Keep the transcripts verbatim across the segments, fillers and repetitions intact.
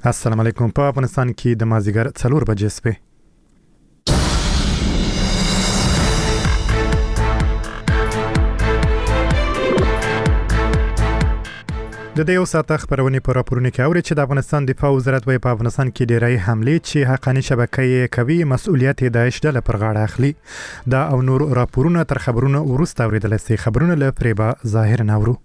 السلام علیکم. په افغانستان کې د مازیګر څلور بجې سپې د دې یو ساعت خبرونه په راپورونه کې اوري چې د افغانستان دفاع وزارت وايي په افغانستان کې ډېری حملې چې حقاني شبکې کوي مسؤلیت د داعش ډله پر غاړه اخلي. دا او نور راپورونه تر خبرونه ورسته اوریدل سي. خبرونه له فریبا ظاهر نورو.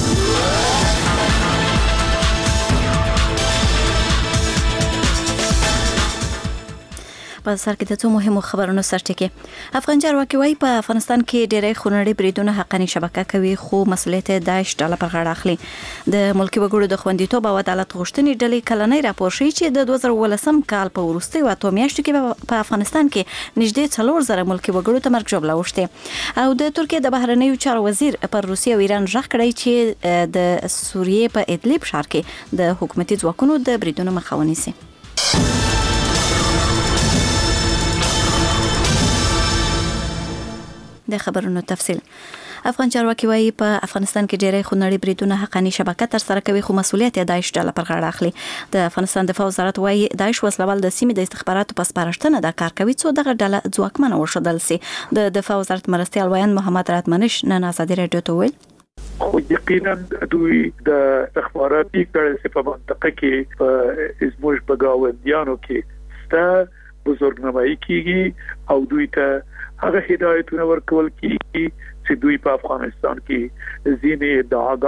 په سر کې د څو مهمو خبرونو سرټکی. افغان چارواکي وايي په افغانستان کې ډېری خونړي بریدونه حقاني شبکه کوي خو مسؤلیت داعش ډله پر غاړه اخلي. د ملکی وګړو د خوندیتوب او عدالت غوښتنې ډلې کلنۍ راپور ښیي چې د دوه زره ولسم کال په وروستیو اتو میاشتو کې په افغانستان کې نږدې څلور زره ملکی وګړو ته مرګ ژوبله اوښتې. او د ترکیه د بهرنیو چارو وزیر پر روسیه او ایران ژغ کړی چې د سوریې په ادلب ښار کې د حکومتي ځواکونو د بریدونو مخه ونیسي. د خبرونو تفصیل. افغان چارواکي وايي په افغانستان کې ډېری خونړي بریدونه حقاني شبکه تر سره کوي خو مسؤلیت یې داعش ډله پر غاړه اخلي. د افغانستان دفاع وزارت وايي داعش وسلوال د سیمې د استخباراتو په سپارښتنه د کار کوي څو دغه ډله ځواکمنه وښودل سي. د دفاع وزارت مرستیال وایي محمد راتمنش نن ازادي رادیو ته ویل خو یقینا دوی د استخباراتي کړه په منطقه کې په ازموج بغاوندیانو کې ست بزرګنمایي کیږي او دوی ته هغه هدایتونه ورکول کیږي چې دوی په افغانستان کې ځینې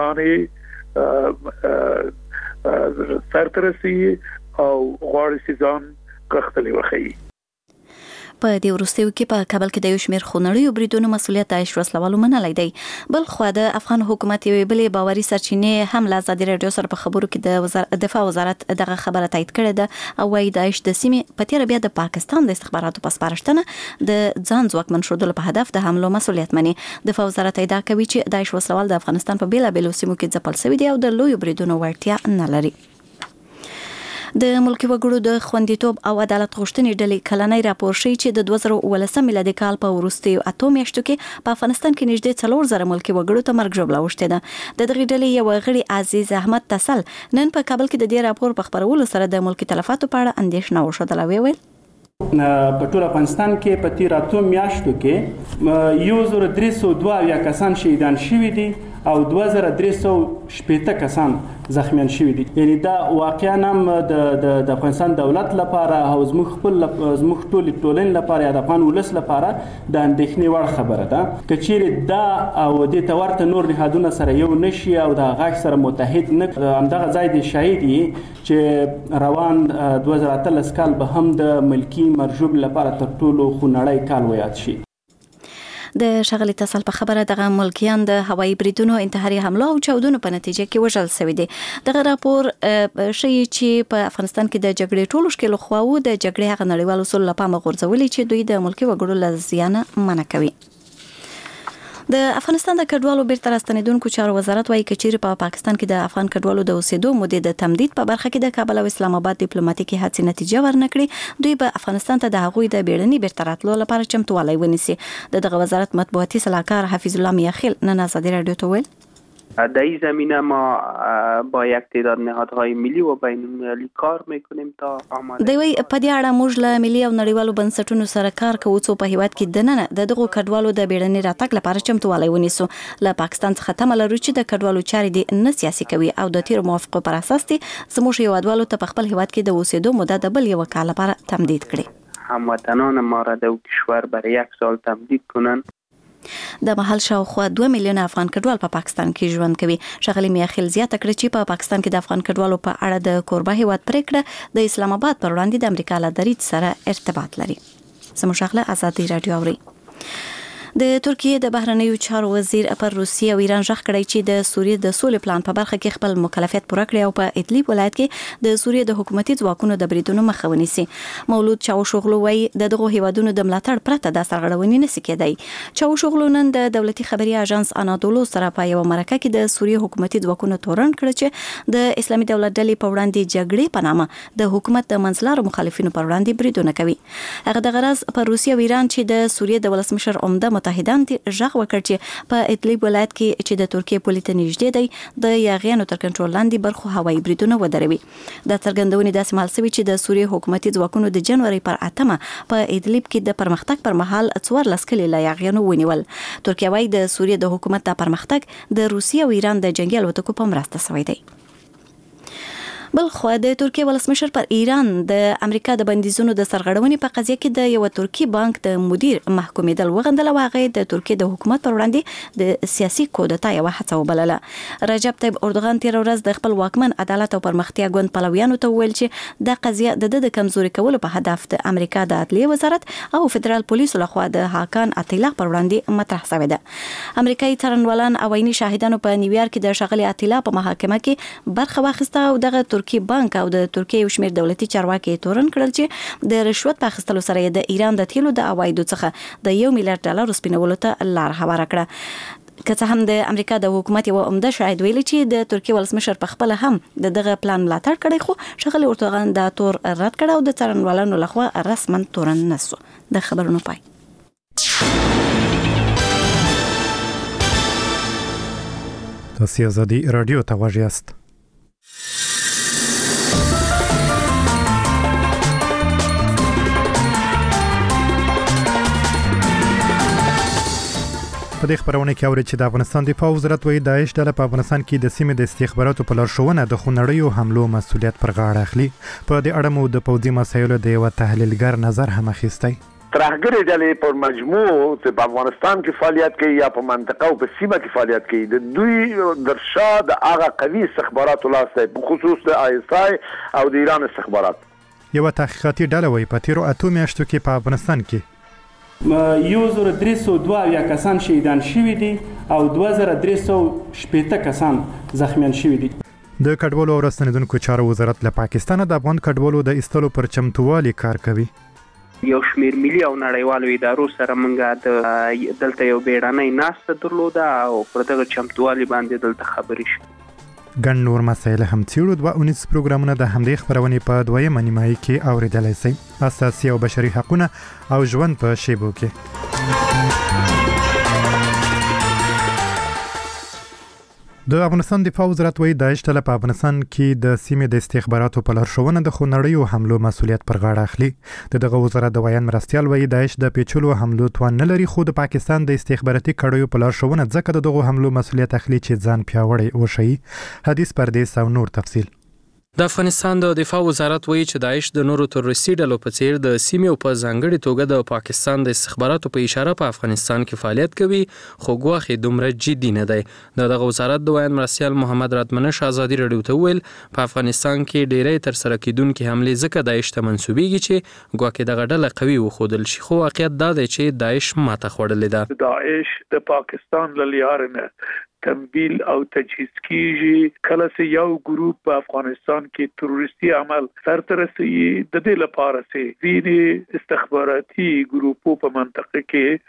ادعاګانې سرترسي او غواړي چې ځان کښتلې وخی. په دې وروستیو کې په کابل کې د یو شمېر خونړیو بریدونو مسؤلیت داعش وسلوالو منلی دی. بل خو د افغان حکومت یوې بلې باوري سرچینې هم له ازادي رادیو سره په خبرو کې د وزارت دفاع وزارت دغه خبره تایید کړې ده او وايي داعش د سیمې په تیر بیا د پاکستان د استخباراتو په سپارښتنه د ځان ځواکمن شودلو په هدف د حملو مسؤلیت مني. دفاع وزارت ادعا کوي چې داعش وسلوال د افغانستان په بیلابیلو سیمو کې ځپل شوي دي او د لویو بریدونو وړتیا نه لري. د ملکی وګړو د خوندیتوب او عدالت غوښتنې ډلې کلنۍ راپور ښیي چې د دوه زره ولسم میلادي کال په وروستیو اتو میاشتو کې په افغانستان کې نږدې څلور زره ملکی وګړو ته مرګ ژوبله اوښتې ده. د دغې ډلې یو غړي عزیز احمد تسل نن په کابل کې د دې راپور په خبرولو سره د ملکی تلفاتو په اړه اندېښنه وښودله. ویل په ټول افغانستان کې په تیر اتو میاشتو کې یو زره درې سوه دوه اویا کسان شهیدان شوي دي او دوه زره درې سوه شپېته کسان زخمیان شوي دي. یعنی دا واقعا هم د افغانستان دولت لپاره او زموږ خپل زموږ ټولې ټولنې لپاره یا د افغان ولس لپاره د اندېښنې وړ خبره ده. که چیرې دا او دې ته ورته نور نهادونه سره یو نشي او د غږ سره متحد نه همدغه ځای دی شاهد یې چې روان دوه زره اتلس کال به هم د ملکي مرجوب لپاره تر ټولو خونړی کال ویاد شي. د شغلي تسل په خبره دغه ملکیان د هوایي بریدونو انتحاري حمله او چاودنو په نتیجه کې وژل شوي دي. دغه راپور ښیي چې په افغانستان کې د جګړې ټولو ښکېلو خواوو د جګړې هغه نړیوال اصول له پامه غورځولي چې دوی د ملکي وګړو له زیانه منع کوي. د افغانستان د کډوالو بیرته راستنیدونکو چارو وزارت وايي چې په پاکستان کې د افغان کډوالو د اوسېدو مودې د تمدید په برخه کې د کابل او اسلام آباد ډیپلوماټیکي هڅې نتیجه ورنکړي دوی به افغانستان ته د هغوی د بیړني بیرته راتلو لپاره چمتووالی ونیسي. د دغه وزارت مطبوعاتي سلاکار حفیظ الله میاخیل نن ازادي رادیو ته ویل در این زمینه ما با یک تعداد نهادهای ملی و بین المللی کار میکنیم تا آماده. دوی په دې اړه موږ له ملي او نړیوالو بنسټونو سره کار کوو څو په هیواد کې دننه د دغو کډوالو د بیړني راتګ لپاره چمتووالی ونیسو. له پاکستان څخه تمه لرو چې د کډوالو چارې دې نه سیاسي کوي او د تیر موافقو پر اساس دې زموږ هیوادوالو ته په خپل هیواد کې د اوسېدو موده د بل یو کال لپاره تمدید کړي. هموطنان ما را در کشور برای یک سال تمدید کنند. د محل شاوخوا دوه میلیونه افغان کډوال په پاکستان کې ژوند کوي. شغلي میاخیل زیاته کړې چې په پاکستان کې د افغان کډوالو په اړه د کوربه هیواد پریکړه د اسلام آباد پر وړاندې د امریکا له دریځ سره ارتباط لري. زموږ شغله ازادي رادیو اوري. د ترکیه د بهرنیو چارو وزیر پر روسیه او ایران ژغ کړی چې د سوریې د سولې پلان په برخه کې خپل مکلفیت پوره کړي او په ادلب ولایت کې د سوریې د حکومتي ځواکونو د بریدونو مخه ونیسي. مولود چاوشوغلو وايي د دغه هیوادونو د ملاتړ پرته د سرغړونې نشي کېدای. چاوشوغلو نن د دولتي خبري اژانس انادولو سره په یو مرکه کې د سوریې حکومتي ځواکونو تورن کړ چې د اسلامي دولت ډلې په وړاندې جګړې په نامه د حکومت د منځلارو مخالفینو پر وړاندې بریدونه کوي. هغه د غرض په روسیه او ایران چې د سوریې د ولسمشر عمده متحدان ژغ وکړ چې په ادلب ولایت کې چې د ترکیې پولې ته نږدې دی د یاغیانو تر کنټرول لاندې برخو هوایي بریدونه ودروي. د څرګندونې داسې مهال شوي چې د سوریې حکومتي ځواکونو د جنوري پر اتمه په ادلب کې د پرمختګ پر مهال څوارلس کلي له یاغیانو ونیول. ترکیه وايي د سوریې د حکومت د پرمختګ د روسیې او ایران د جنگي الوتکو په مرسته شوی دی. بل خو د ترکیه ولسمشر پر ایران د امریکا د بندیزونو د سرغړونې په قضیه کې د یو ترکی بانک د مدیر محکومېدل وغندل، واغې د ترکیه د حکومت پر وړاندې د سیاسي کودتا یو هڅه وبلله. رجب طيب اردوغان تیر ورځ د خپل واکمن عدالت او پرمختیا ګوند پلویانو ته ویل چې د قضیه د د کمزوري کولو په هدف د امریکا د عدلیه وزارت او فدرال پولیسو لخوا د هاکان اتیلا پر وړاندې مطرح شوې ده. امریکایي څارنوالان او عیني شاهدانو په نیویارک کې د شغلي اتیلا په محاکمه کې برخه واخیسته او دغه ترکی بانک او د ترکیه یو شمېر دولتي چارواکي تورن کړل چې د رشوت په اخیستلو سره د ایران د تیلو د عوایدو څخه د یو میلیارډ ډالر سپینولو ته لار هواره کړه. که څه هم د امریکا د حکومت یو عمده شاهد ویلي چې د ترکیه ولسمشر په خپل هم د دغه پلان ملاتړ کړی، خو شغلي اردوغان دا تور رد کړ او د څارنوالانو لخوا رسما تورن نسو. د خبرونو پای. تاسو ازادي رادیو ته غوږ یاست. په دې خبرونه کې اوري چې د افغانستان دفاع وزارت وایي داعش ډله په افغانستان کې د سیمې د استخباراتو په لارښوونه د خونړیو حملو مسؤلیت پر غاړه اخلي. په دې اړه مو د پوځي مسایلو د یو تحلیلګر نظر هم اخیستی. ترهګرې ډلې پر مجموع چې په افغانستان کې فعالیت کوي یا په منطقه او په سیمه کې فعالیت کوي، د دوی درشا د هغه قوي استخباراتو لاس دی، په خصوص د آی اس آی او د ایران استخبارات. یو تحقیقاتي ډله وایي په تیرو اتو میاشتو کې په افغانستان کې یو زر درې سوه دوه اویا کسان شهیدان شوي دي او دوه زره درې سوه شپېته کسان زخمیان شوي دي. د کډوالو او راستنیدونکو چارو وزارت له پاکستانه د افغان کډوالو د ایستلو پر چمتووالي کار کوي. یو شمیر ملي او نړیوالو ادارو سره موږ د دلته یو بیړنۍ ناسته درلوده او پر دغه چمتووالي باندې دلته خبرې شوې. ګڼ نور مسایل هم څیړو. دوه اونیز پروګرامونه د همدې خبرونې په دویمه نیمایي کې اوریدلی شئ. اساسي او بشري حقونه او ژوند په شیبو کې. د افغانستان دفاع وزارت وایي داعش ډله په افغانستان کې د سیمې د استخباراتو په لارښوونه د خونړیو حملو مسؤلیت پر غاړه اخلي. د دغه وزارت د ویان مرستیال وایي داعش د پیچلو حملو توان نه لري، خو د پاکستان د استخباراتي کړیو په لارښوونه ځکه د دغو حملو مسؤلیت اخلي چې ځان پیاوړی وښیي. حدیث پردیس او نور تفصیل. د افغانستان د دفاع وزارت وایي چې داعش د نورو تروریستي ډلو په څیر د سیمې او په ځانګړې توګه د پاکستان د استخباراتو په اشاره په افغانستان کې فعالیت کوي، خو ګواښ دومره جدي نه دی. د دغه وزارت د ویان مرستیال محمد راتمنش ازادي رادیو ته ویل په افغانستان کې ډیری تر سره کیدونکې حملې ځکه داعش ته منسوبېږي چې ګواکې دغه ډله قوي وښودل شي، خو واقعیت دا دی چې داعش ماته خوړلې ده. داعش د پاکستان له لارې نه تمویل او تجهیز کیږي. کله چې یو ګروپ په افغانستان کې تروریستي عمل سرته رسوي، د دې لپاره چې ځینې استخباراتي ګروپو په منطقه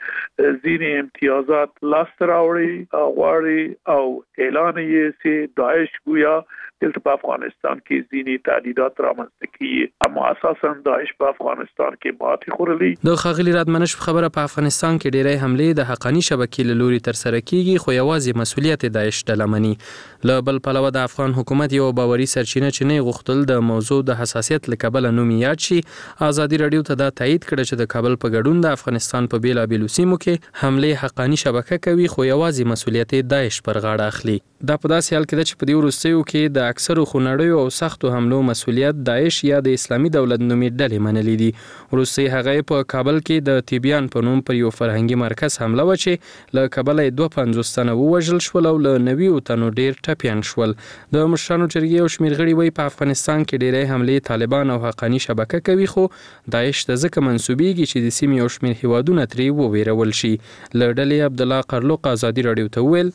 کې ځینې امتیازات لاسته راوړي غواړي او اعلان یې چې داعش ګویا دلته په افغانستان کې ځینې تعدیدات رامنځته کیږي، اما اساسا داعش په افغانستان کې ماتې خورلي. د ښاغلي راتمنش خبره په افغانستان کې ډیری حملې د حقاني شبکې له لوري تر سره کیږي، خو یوازې مسؤلیت داعش ډله مني. له بل پلوه د افغان حکومت یو باوري سرچینه چې نه غوښتل د موضوع د حساسیت له کبله نوم یاد شي، ازادي رادیو ته دا تایید کړه چې د کابل په ګډون د افغانستان په بیلابیلو سیمو کې حملې حقاني شبکه کوي، خو یوازې مسؤلیت داعش پر غاړه اخلي. دا په داسې حال کې ده چې په دې وروستیو کې د اکثرو خونړیو او سختو حملو مسؤلیت داعش یا د اسلامي دولت نومې ډلې منلي دي. وروستۍ هغه په کابل کې د تیبیان په نوم پر یو فرهنګي مرکز حمله وه چې له کبله یې دوه پنځوس تنه ووژل شول او له نویو تنو ډیر ټپیان شول. د مشرانو جرګې یو شمېر غړي وایي په افغانستان کې ډیری حملې طالبان او حقاني شبکه کوي، خو داعش ته ځکه منسوبېږي چې د سیمې یو شمېر هیوادونه ترې وویرول شي. له ډلې عبدالله قرلوق ازادي رادیو ته وویل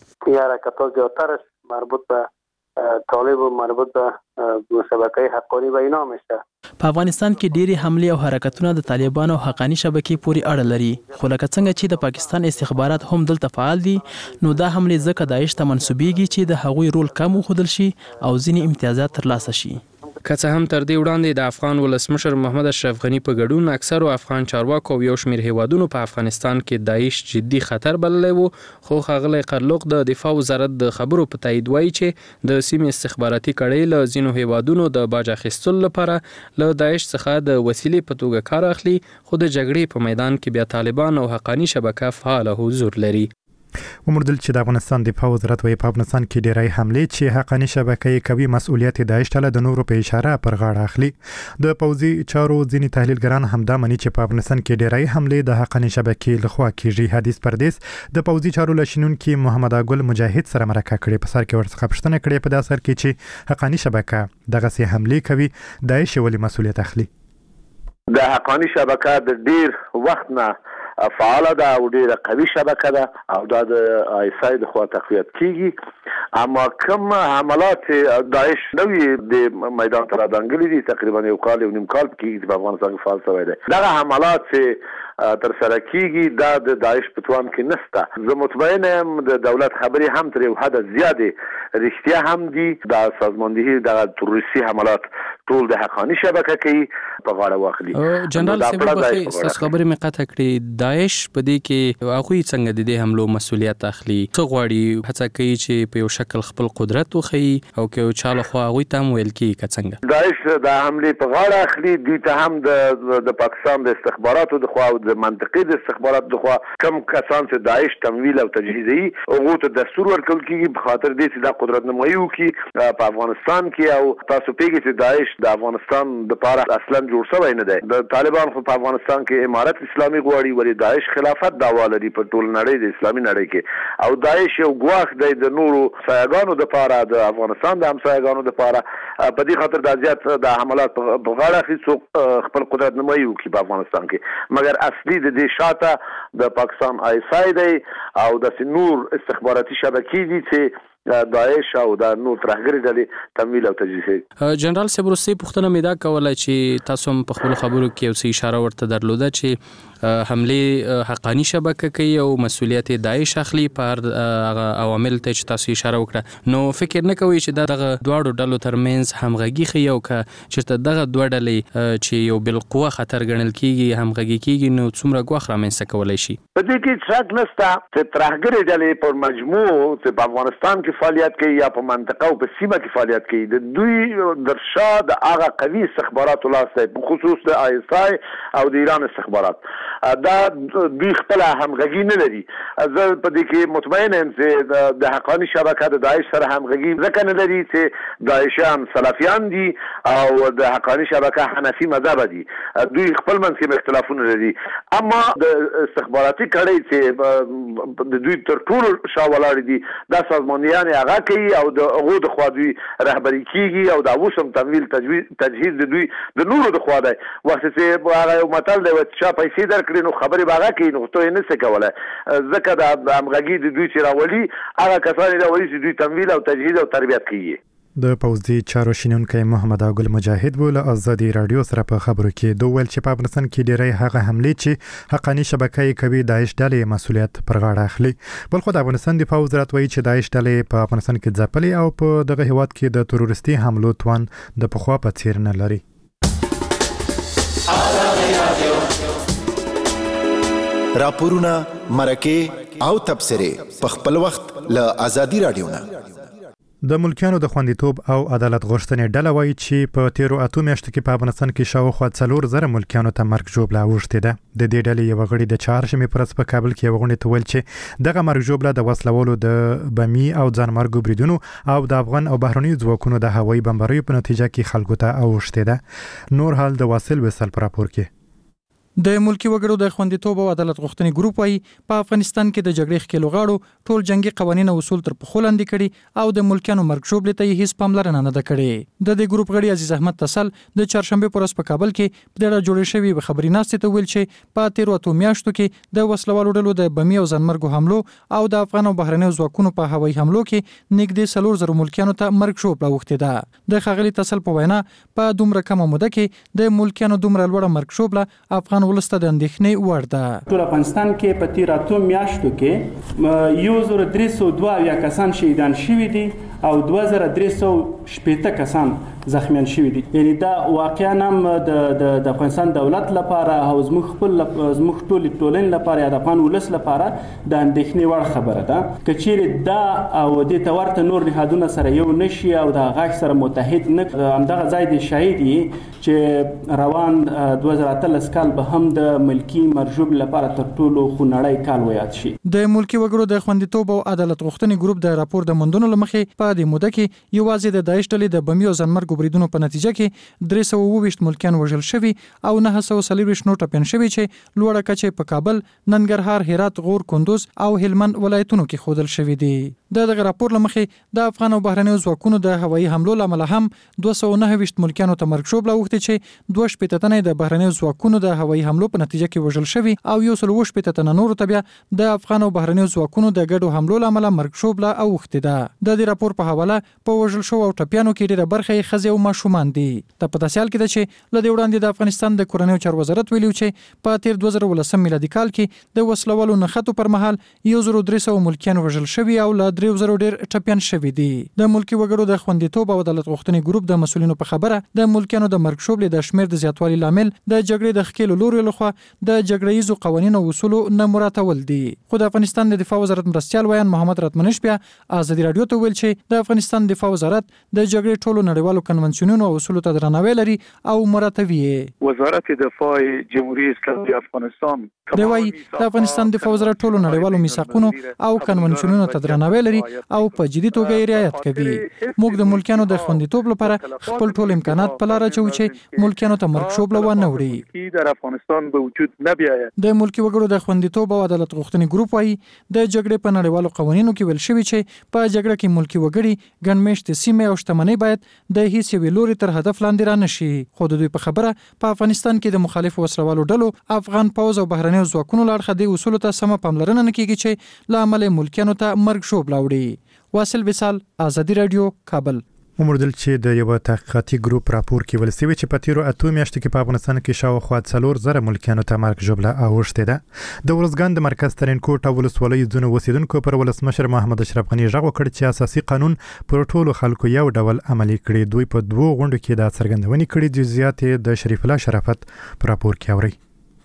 مربوط به طالب و مربوط به شبکه حقانی و اینا میشه. په افغانستان کې ډېری حملې او حرکتونه د طالبانو او حقانی شبکې پورې اړه لري، خو لکه څنګه چې د پاکستان استخبارات هم دلته فعال دي، نو دا حملې ځکه داعش ته منسوبېږي چې د هغوی رول کم وښودل شي او ځینې امتیازات ترلاسه شي. که څه هم تر دې وړاندې د افغان ولسمشر محمد اشرف غنی په ګډون اکثرو افغان چارواکو او یو شمېر هیوادونو په افغانستان کې داعش جدي خطر بللی و، خو ښاغلی قرلوق د دفاع وزارت د خبرو په تایید وایي چې د سیمې استخباراتي کړۍ له ځینو هیوادونو د باج اخیستلو لپاره له داعش څخه د وسیلې په توګه کار اخلي، خو د جګړې په میدان کې بیا طالبان او حقانی شبکه فعال حضور لري. ومردل چې د افغانستان دفاع وزارت وایي په افغانستان کې ډیری حملې چې حقانی شبکې کوي مسؤلیت داعش ته د نورو په اشاره پر غاړه اخلي. د پوځي چارو ځینې تحلیلګران همدا مني چې په افغانستان کې ډیری حملې د حقانی شبکې لخوا کیږي. حدیث پردیس د پوځي چارو لشنونکي محمد اګل مجاهد سره مرکه کړې، په سر کې ورڅخه پوښتنه کړې په داسر کې چې حقانی شبکه دغه سي حملې کوي، داعش ولې مسؤلیت اخلي؟ د حقانی شبکه د ډیر وخت نه فعاله ده او ډیره قوي شبکه ده او دا د آیسای د خوا تقویت کیږي، اما کوم حملات داعش نوی د میدان ته راځنګلي دي تقریبا یو کال یو نیم کال کې په افغانستان کې فعال شوی دی. دغه حملات چې تر سره کیږي دا د داعش په توان کې نشته. زه مطمئن یم د دولت خبرې هم تر یو حد زیاتې رښتیا هم دي. د سازماندهي د تروریستي حملات ټول د حقانی شبکه کوي په غاړه واخلي. جنرال صاحب بخې تاسو خبرې مې قطع کړې، داعش په دې کې هغوی څنګه د دې حملو مسؤلیت اخلي؟ څه غواړي؟ هڅه کوي چې په یو شکل خپل قدرت وښيي او که یو چا لخوا هغوی ته هم ویل کېږي که څنګه؟ داعش د حملې په غاړه اخلي. دوی ته هم د د پاکستان د استخباراتو د خوا او د منطقې د استخباراتو د خوا کم کسان چې داعش تمویل او تجهیزوي هغو ته دستور ورکول کېږي په خاطر دې چې دا قدرت نمایي وکړي په افغانستان کې. او تاسو پوهېږئ چې داعش د افغانستان دپاره اصلا جوړ شوی نه دی. د طالبان خو په افغانستان کې امارت اسلامي غواړي، ولې داعش خلافت دعوا لري په ټول نړۍ د اسلامي نړۍ کې. او داعش یو ګواښ دی د نورو سایه‌ګانو دپاره، د افغانستان د همسایه‌ګانو دپاره. په دې خاطر دا زیات د حملات په غاړه اخلي څوک خپل قدرت نمایي وکړي په افغانستان کې. مګر اصلي د دې شاته د پاکستان آیسای دی او داسې نور استخباراتي شبکې دي چې داعش او د نور ترهګري ډلې تمویل او تجهیز کوي. جنرال صاحب وروستۍ پوښتنه مې دا کوله چې تاسو هم په خپلو خبرو کې یو څه اشاره ورته درلوده چې حملې حقانی شبکه کوي او مسؤلیت داعش اخلي په هغه عوامل ته چې تاسو اشاره وکړه. نو فکر نه کوئ چې دغه دواړو ډلو ترمنځ همغږي ښیي او که چېرته دغه دوه ډلې چې یو بالقوه خطر ګڼل کېږي همغږي کېږي نو څومره ګواښ رامنځته کولی شي؟ په دې کې شک نشته چې ترهګرې ډلې پر مجموع چې په افغانستان کې فعالیت کوي یا په منطقه او په سیمه کې فعالیت کوي د دوی در شا د هغه قوي استخباراتو لاس دی، په خصوص د آی اس آی او د ایران استخبارات. دا دوی خپل همغږي نه لري. زه په دې کې مطمئن یم چې د حقانی شبکه د داعش سره همغږي ځکه نه لري چې داعشیان سلفیان دي او د حقانی شبکه حنفي مذهب دي. دوی خپل منځ کې اختلافونه لري، اما د استخباراتي کړۍ چې د دوی تر ټولو شا ولاړ دي دا سازمانیان هغه کوي او د هغو د خوا دوی رهبري کېږي او د اوس هم تمویل تجهیز د دوی د نورو د خوا دی. وخت چې هغه یو متل دی چې چا پیسې درکړي نو خبرې به هغه کوي، نو ته یې نشې کولی. ځکه د همغږي د دوی چې راولي هغه کسان یې راولي چې دوی تمویل او تجهیز او تربیت کوي. د پوځي چارو شنونکی محمد اګل مجاهد و له ازادي رادیو سره په خبرو کې دوه ویل چې په افغانستان کې ډیری هغه حملې چې حقانی شبکې کوي داعش ډلې مسؤلیت پر غاړه اخلي. بل خو د افغانستان دفاع وزارت وایي چې داعش ډلې په افغانستان کې ځپلې او په دغه هیواد کې د تروریستي حملو توان د پخوا په څیر نه لري. راپورونه مرکه او تبصره په خپل وخت له ازادي رادیو نه. د ملکیانو د خوندیتوب او عدالت غوښتنې ډله وایي چې په تیرو اتو میاشتو کې په افغانستان کې شاوخوا څلور زره ملکیانو ته مرګ ژوبله اوښتې ده. د دې ډلې یوه غړي د چهارشنبې په ورځ په کابل کې یوه غونډې ته ویل چې دغه مرګ ژوبله د وسلوالو د بمي او ځانمرګو بریدونو او د افغان او بهرنیو ځواکونو د هوایي بمباریو په نتیجه کې خلکو ته اوښتې ده. نور حال د واصل وصل په راپور کې. د ملکی وګړو د خوندیتوب او عدالت غوښتنې ګروپ وايي په افغانستان کې د جګړې ښکېلو غاړو ټول جنگي قوانین او اصول تر پښو لاندې کړي او د ملکیانو مرګ ژوبلې ته هیڅ پاملرنه نه ده کړې. د دې ګروپ غړي عزیز احمد تسل د چهارشنبه په ورځ په کابل کې په ډېره جوړې شوې خبري ناستې ته ویل چې په تیرو اتو میاشتو کې د وسلوالو ډلو د بمي او ځانمرګو حملو او د افغان او بهرنیو ځواکونو په هوایي حملو کې نږدې څلور زره ملکیانو ته مرګ ژوبله اوښتې ده. د ښاغلي تسل په وینا په دومره کمه موده کې د ملکیانو دومره لوړه مرګ ژوبله افغان ولس ته د اندېښنې ورده. ټول افغانستان کې په تیر اتو میاشتو کې یو زره درې سوه دوه اویا کسان شهیدان شوي دي او دوه زره درې سوه شپېته کسان زخمیان شوي دي. یعنی دا واقعا هم د د افغانستان دولت لپاره او زموږ خپل زموږ ټول ټولنې لپاره یا د افغان ولس لپاره د اندېښنې وړ خبره ده. که چیرې دا او دې ته ورته نور نهادونه سره یو نشي او د غاښ سره متحد نه، همدغه ځای دی شاهد یې چې روان دوه زره اتلس کال به هم د ملکي مرجوب لپاره تر ټولو خونړی کال ویاد شي. د ملکي وګړو د خوندیتوب او عدالت غوښتنې ګروپ د راپور د موندنو له مخې په دې موده کې یوازې د داعش ډلې د بمي او ځانمرګ بریدونو په نتیجه کې درې سوه اووه ویشت ملکیان وژل شوي او نهه سوه څلور ویشت نور ټپیان شوي چې لوړه کچه په کابل، ننګرهار، هرات، غور، کندوز او هلمند ولایتونو کې ښودل شوي دي. د دغه راپور له مخې د افغان او بهرنیو ځواکونو د هوایي حملو له امله هم دوه سوه نهه ویشت ملکیانو ته مرګ ژوبله اوښتې چې دوه شپېته تنه د بهرنیو ځواکونو د هوایي حملو په نتیجه کې وژل شوي او یو سل اووه شپېته تنه نورو ته بیا د افغان او بهرنیو ځواکونو د ګډو حملو له امله مرګ ژوبله اوښتې ده. د دې راپور په حواله په وژل شوو او ټپیانو کې ډېره برخه یې ښځې او ماشومان دي. د په داسې حال کې ده چې له دې وړاندې د افغانستان د کورنیو چارو وزارت ویلي چې په تیر دوه زره ولسم میلادي کال کې د وسلوالو نښتو پر مهال یو زر درې سوه ملکیان وژل شوي او له درې زرو ډېر ټپیان شوي دي. د ملکي وګړو د خوندیتوب او عدالت غوښتنې ګروپ د مسؤلینو په خبره د ملکیانو د مرګ ژوبلې د شمېر د زیاتوالي لامل د جګړې د ښکېلو لوري لخوا د جګړه ییزو قوانینو او اصولو نه مراعاتول دي. خو د افغانستان د دفاع وزارت مرستیال ویان محمد راتمنش بیا ازادي راډیو ته ویل چې د افغانستان دفاع وزارت د جګړې ټولو نړیوالو کنونسیونونو او اصولو ته درناوی لري او مراعاتوي یې. وزارت دفاع جمهوری اسلامی افغانستان دی وايي د افغانستان دفاع وزارت ټولو نړیوالو میثاقونو او کنونسیونونو ته درناوی لري او په جدي توګه یې رعایت کوي. موږ د ملکیانو د خوندیتوب لپاره خپل ټول امکانات په لار اچوو چې ملکیانو ته مرګ ژوبله ونه وړي. در افغانستان به وجود نه بیاید. د ملکي وګړو د خوندیتوب او عدالت غوښتنې ګروپ وايي د جګړې په نړیوالو قوانینو کې ویل شوي چې په جګړه کې ملکي وګړي ګڼ مېشتې سیمې او شتمنۍ باید د هیڅ یوې لوري تر هدف لاندې را نشي. خو د دوی په خبره په افغانستان کې د مخالفو وسلوالو ډلو، افغان پوځ او بهرنیو ځواکونو له اړخه د اصولو ته سمه پاملرنه نه کیږي چې له امله ملکیانو ته مرګ ژوبله وړي. واصل وصال، ازادي راډیو، کابل. وموندل چې د یو تحقیقاتي ګروپ راپور کې ویل شوی چې په تیرو اته میاشتو کې په افغانستان کې شاوخوا څلور زره ملکیانو ته مرګ ژوبله اوښتې ده. د ورځګان د مرکز ترینکوټ او ولسوالۍ ځینو اوسیدونکو پر ولسمشر محمد اشرف غني غږ وکړ چې اساسي قانون پر ټولو خلکو یو ډول عملي کړي. دوی په دوو غونډو کې دا څرګندونې کړې. جزئیات د شریف الله شرافت په راپور کې اوري.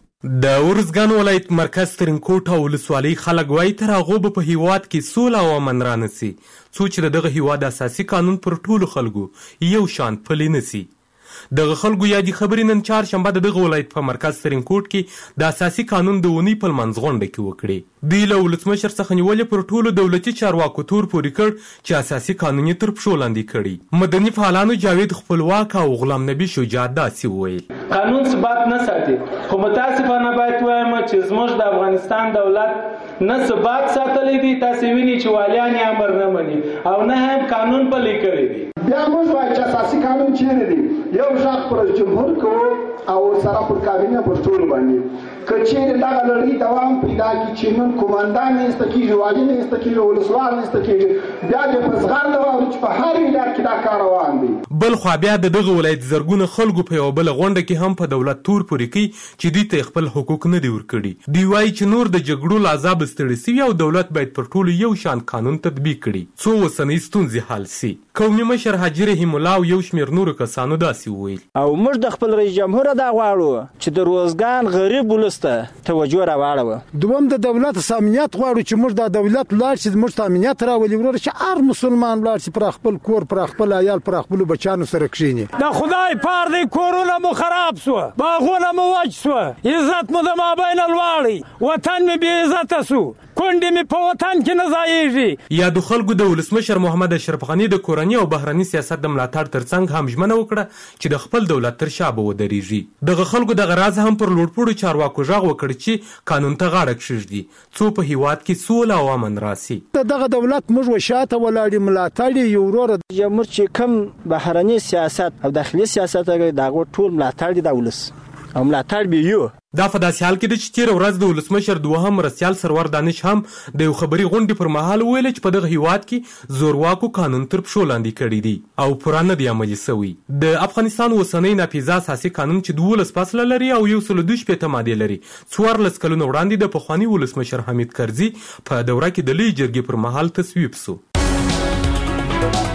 د ورځګان ولایت مرکز ترینکوټ او ولسوالۍ خلک وایي تر هغو به په هیواد کې سوله او امن رانسي څو چې د دغه هیواد اساسي قانون پر ټولو خلکو یو شان پلی نسي. دغه خلکو یادې خبرې نن چهارشنبه د دغه ولایت په مرکز ترینکوټ کې د اساسي قانون د اونۍ په لمانځ غونډه کې وکړې. دوی له ولسمشر څخه نیولې پر ټولو دولتي چارواکو تور پورې کړ چې اساسي قانون یې تر پښو لاندې کړي. مدني فعالانو جاوید خپلواک او غلام نبي شجاع داسې وویل: قانون ثبات نه ساتي، خو متاسفانه باید وایم چې زموږ د افغانستان دولت نه ثبات ساتلی دی. تاسې وینئ چې والیان یې امر نه مني او نه هم قانون پلی کړی دی. بیا موږ وایو چې اساسي قانون چیرې دی؟ یو غږ پر جمهور کوو او سره پر کابینه پر ټولو باندې که چیرې دغه لړۍ دوام پیدا کړي چې نن کومندان نه ایسته کېږي، والي نه ایسته کېږي، ولسوال نه ایسته کېږي، بیا دې په زغرده واورو چې په هر ولایت کې دا کار روان دی. بل خوا بیا د دغه ولایت زرګونه خلکو په یوه بله غونډه کې هم په دولت تور پورې کوي چې دوی ته خپل حقوق نه دي ورکړي. دوی وایي چې نور د جګړو له عذابه ستړي سوي او دولت باید پر ټولو یو شان قانون تطبیق کړي څو اوسنۍ ستونزې حل سي. قومي مشر حاجي رحیم الله او یو شمېر نورو کسانو داسې وویل: او موږ د خپل رئیس جمهور دا غواړو چې د روزګان غریب ولس ته توجه راواړوه. دوم د دولت امنیت غواړو چې موږ د دولت لاړ شي، موږ ته امنیت راولي ورور چې هر مسلمان لاړ شي پر خپل کور، پر خپل عیال، پر خپل بچانو سره کښیني. د خدای پار دی کورونه مو خراب سو، باغونه مو وچ سو، عزت مو د مابین الواړی، وطن می بې عزته سو، کونډې می په وطن کې نه ځایږي. یا د خلکو د ولسمشر محمد اشرف غني د کورني او بهرني سیاست د ملاتړ ترڅنګ هم ژمنه وکړه چې د خپل دولت تر شا به ودرېږي. دغه خلکو دغه راز هم پر لوړپوړو چارواکو غږ وکړ چې قانون ته غاړه کښږدي څو په هیواد کې سوله او امن راسي. دغه دولت موږ وشاته ولاړ ملاتړ یې ورور جمهور چې کم بهرني سیاست او داخلي سیاست هغه دغه ټول ملاتړ دي د ولس او ملاتړ به یو. دا په داسې حال کې ده چې تېره ورځ د ولسمشر دوهم مرستیال سرور دانش هم د یو خبري غونډې پر مهال وویل چې په دغه هیواد کې زورواکو قانون تر پښو لاندې کړی دی او پوره نه دی عملي سوی. د افغانستان اوسنی ناپیزه اساسي قانون چې دولس فصله لري او یو سل دوه شپېته مادې لري څوارلس کلونه وړاندې د پخواني ولسمشر حمید کرزي په دوره کې د لویې جرګې پر مهال تصویب سو.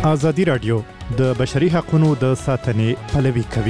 ازادي راډیو د بشري حقوقو د ساتنې پلوي کوي.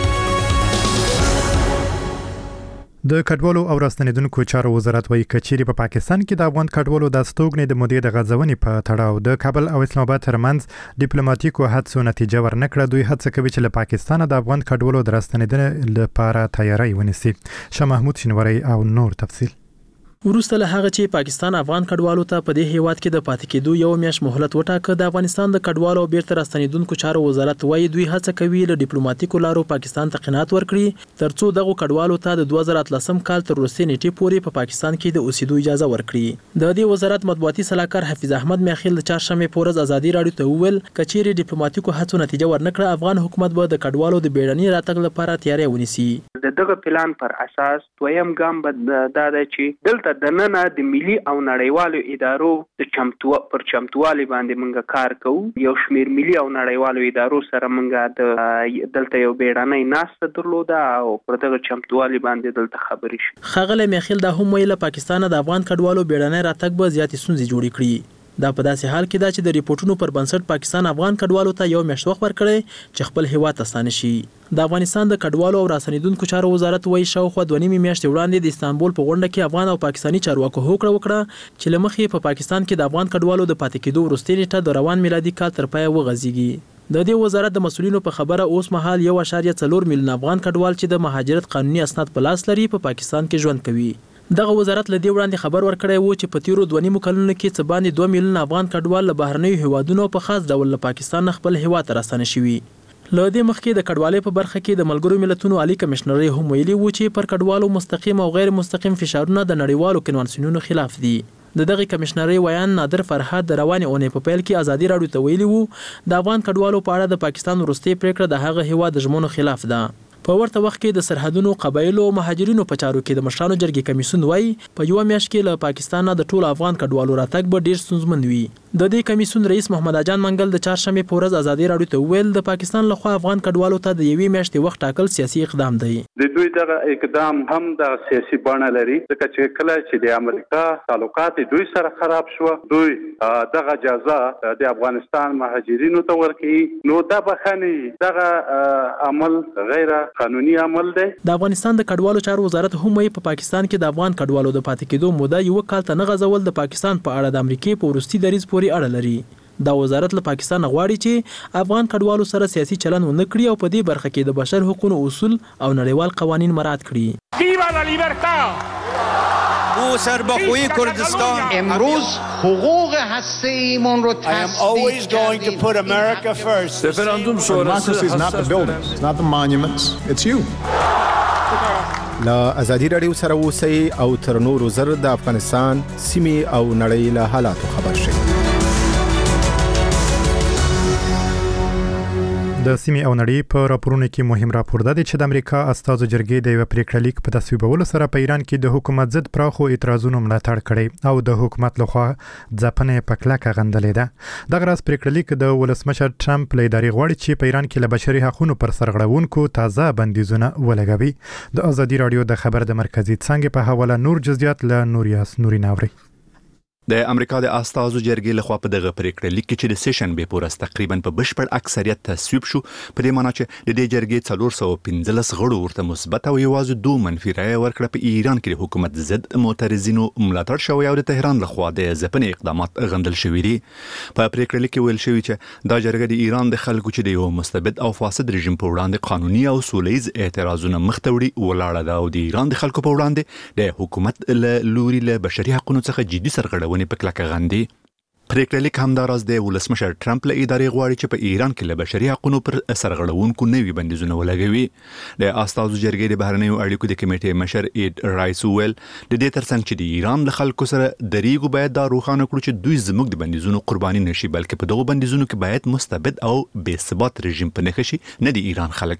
د کډوالو او راستنیدونکو چارو وزارت وايي کچيري په پاکستان کې د افغان کډوالو د استوګنې د مودې د غځونې په تړاو د کابل او اسلام آباد ترمنځ ډیپلوماټیکو هڅو نتیجه ورنکړه. دوی هڅه کوي چې له پاکستان د افغان کډوالو د راستنیدنې لپاره تیاری ونیسي. شاه محمود شینواری او نور تفصیل. ورسته له هغه چې پاکستان افغان کډوالو ته په دې هیواد کې د پاتې کېدو یو میاشت مهلت وټاکه، د افغانستان د کډوالو او بیرته راستنیدونکو چارو وزارت وايي دوی هڅه کوي له ډیپلوماټیکو لارو پاکستان ته قناعت ورکړي ترڅو دغه کډوالو ته د دوه زره اتلسم کال تر وروستۍ نیټې پورې په پا پاکستان کې د اوسېدو اجازه ورکړي. د دې وزارت مطبوعاتي سلاکار حفیظ احمد میاخیل د چهارشنبه په ورځ ازادي راډیو ته وویل کچېرې ډیپلوماټیکو هڅو نتیجه ورنکړه افغان حکومت به د کډوالو د بیړني راتګ لپاره تیاری ونیسي. دغه پلان پر اساس دویم ګام به دا دی چې دلته د نن د ملي او نړیوالو ادارو د چمتو پر چمتووالي باندې موږ کار کوو. یو شمیر ملي او نړیوالو ادارو سره موږ د دلته یو بیړنۍ ناسته درلوده او پر دغه چمتووالي باندې دلته خبرې شي. ښاغلی میاخیل دا هم ویل پاکستان د افغان کډوالو بیړنۍ راتګ به زیاتې ستونزې جوړې کړي. دا په داسې حال کې دا چې د ریپورتونو پر بنسټ پاکستان افغان کډوالو ته یو میاشت وخت ورکړی چې خپل هیواد ته ستانه شي. د افغانستان د کډوالو او راستنیدونکو چارو وزارت وايي شاوخوا دوه نیمې میاشتې وړاندې د استانبول په غونډه کې افغان او پاکستاني چارواکو هوکړه وکړه چې له مخې په پاکستان کې د افغان کډوالو د پاتې کېدو وروستۍ نیټه د روان میلادي کال تر پایه وغځېږي. د دې وزارت د مسؤلینو په خبره اوس مهال یو اشاریه څلور میلیون افغان کډوال چې د مهاجرت قانوني اسناد په لاس لري په پا پاکستان کې ژوند کوي. دغه وزارت له دې وړاندې خبر ورکړی و چې په تیرو دوه نیمو کلونو کې څه باندې دوه میلیون افغان کډوال له بهرنیو هیوادونو په خاص ډول له پاکستان خپل هیواد ته راستنه شوي. له دې مخکې د کډوالۍ په برخه کې د ملګرو ملتونو عالی کمشنري هم ویلي و چې پر کډوالو مستقیم او غیر مستقیم فشارونه د نړیوالو کنوانسیونونو خلاف دي. د دغه کمشنري ویان نادر فرهاد د روانې اونۍ په پیل کې ازادي راډیو ته ویلي وو د افغان کډوالو په اړه د پاکستان وروستۍ پریکړه د هغه هیواد د ژمنو خلاف ده. په ورته وخت کې د سرحدونو قبایلو او مهاجرینو په چارو کې د مشرانو جرګې کمیسیون وایي په یو میاشت کې له پاکستان د ټولو افغان کډوالو راتګ به ډیر ستونزمن وي. د دې کمیسیون رئیس محمد اجان منګل د چهارشنبه په ورځ ازادي راډیو ته وویل د پاکستان لخوا افغان کډوالو ته د یوې میاشتې وخت ټاکل سیاسي اقدام دی. د دوی دغه اقدام هم د سیاسي بڼه لري ځکه چې کله چې د امریکا تعلقات دوی سره خراب شو دوی دغه اجازه د افغانستان مهاجرینو ته ورکړي نو دا بخني دغه عمل غیر قانوني عمل دی. د افغانستان د کډوالو چارو وزارت هم وايي په پاکستان کې د افغان کډوالو د پاتې کېدو موده یو کال ته نه غځول د پاکستان په اړه د امریکای په وروستي دریځ پورې اړه لري. دا وزارت له پاکستان غواړي چې افغان کډوالو سره سیاسي چلن ونه کړي او په دې برخه کې د بشر حقوقو اصول او نړیوال قوانین مراعات کړي. ویوا لا لیبرتا او سربخوی کردستان امروز حقوق هسته‌ایمون رو I am always going to put America first. Referendum sonrası is not the buildings, it's not the monuments, it's you. لا ازادي راډیو سره اوسئ او تر نورو زر د افغانستان سیمې او نړۍ له حالاتو خبر شئ. د سیمې او نړۍ په راپورونو کې مهم راپور دی چې د امریکا استازو جرګې د یو پریکړه لیک په تصویبولو سره په ایران کې د حکومت ضد پراخو اعتراضونو ملاتړ کړي او د حکومت لخوا ځپنې په کلکه غندلې ده. دغه راز پریکړه لیک د ولسمشر ټرمپ له ادارې غواړي چې په ایران کې له بشري حقوقو پر سرغړونکو تازه بندیزونه ولګوي. د ازادي راډیو د خبر د مرکزی څنګه په حواله نور جزئیات له نوریاس نوري ناوري. د امریکا د استازو جرګې لخوا په دغه پریکړه لیک کې چې د سیشن به پورس تقریبا په بشپړ اکثریت تصویب شو په دې معنی چې د دې جرګې څلور سوه پنځلس غړو ورته مثبت او یوازې دوه منفي رایه ورکړه. په ایران کې د حکومت ضد معترضینو ملاتړ شوی او د تهران لخوا د ځپنې اقدامات غندل شوي دي. په پریکړه لیک کې ویل شوی چې دا جرګه د ایران د خلکو چې د یو مستبد او فاسد رژیم په وړاندې قانوني او سولهییز اعتراضونه مخ ته وړي ولاړه ده او د ایران د خلکو په وړاندې د حکومت له لوري له بشري حقوقو څخه جدي سرغړونې په کلکه غندي. پریکړه لیک همداراز د ولسمشر ټرمپ له ادارې غواړي چې په ایران کې له بشري حقوقو پر سرغړونکو نوي بندیزونه ولګوي. د استازو جرګې د بهرنیو اړیکو د کمیټې مشر ایډ رایس ویل د دې ترڅنګ چې د ایران له خلکو سره دریغو باید دا روښانه کړو چې دوی زموږ د بندیزونو قرباني نشي بلکې په دغو بندیزونو کې باید مستبد او بې ثبات رژیم په نښه شي نه د ایران خلک.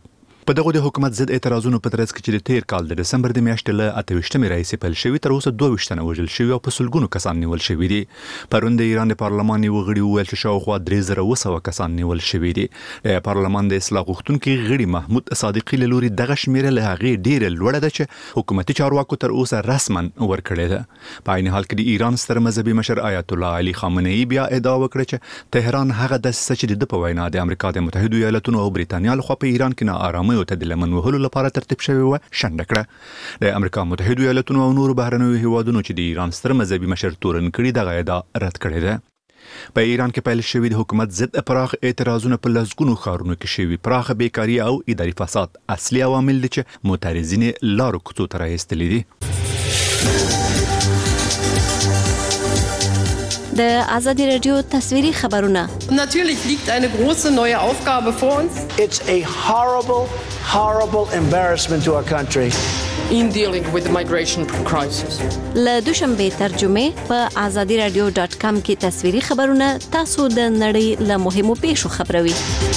په دغه د حکومت ضد اعتراضونو په ترڅ کې چې د تیر کال د دسمبر د میاشتې له اته ویشتمې راهیسې پیل شوي تر اوسه دوه ویشت تنه وژل شوي او په سلګونو کسان نیول شوي دي. پرون د ایران د پارلمان یو غړي وویل چې شاوخوا درې زره اوه سوه کسان نیول شوي دي. د پارلمان د اصلاح غوښتونکي غړي محمود صادقي له لوري دغه شمیره له هغې ډېره لوړه ده چې حکومتي چارواکو تر اوسه رسما ورکړې ده. په عین حال کې د ایران ستر مذهبي مشر آیت الله علي خامنه‌ای بیا ادعا وکړه چې تهران هغه دسیسه چې د په وینا د امریکا د متحدو ایالاتونو او بریتانیا لخوا په ایران کې ناآرامۍ او ته د لمن وهلو لپاره ترتیب شوې وه شنډه کړه. د امریکا متحدو ایالاتونو او نورو بهرنیو هیوادونو چې د ایران ستر مذهبي مشر تورن کړي دغه ادعا رد کړې ده. په ایران کې پیل شوي د حکومت ضد پراخ اعتراضونه په لسګونو ښارونو کې شوي. پراخه بیکاري او اداري فساد اصلي عوامل دي چې معترضین لارو کوڅو ته راایستلي دي. د آزادی رادیو تصویری خبرونه. Natürlich liegt eine große neue Aufgabe vor uns. It's a horrible, horrible embarrassment to our country. In dealing with the migration crisis. له دوشنبه ترجمه په آزادی رادیو ډاټ کام کې تصویری خبرونه تاسو د نړۍ له مهمو پیښو خبروي.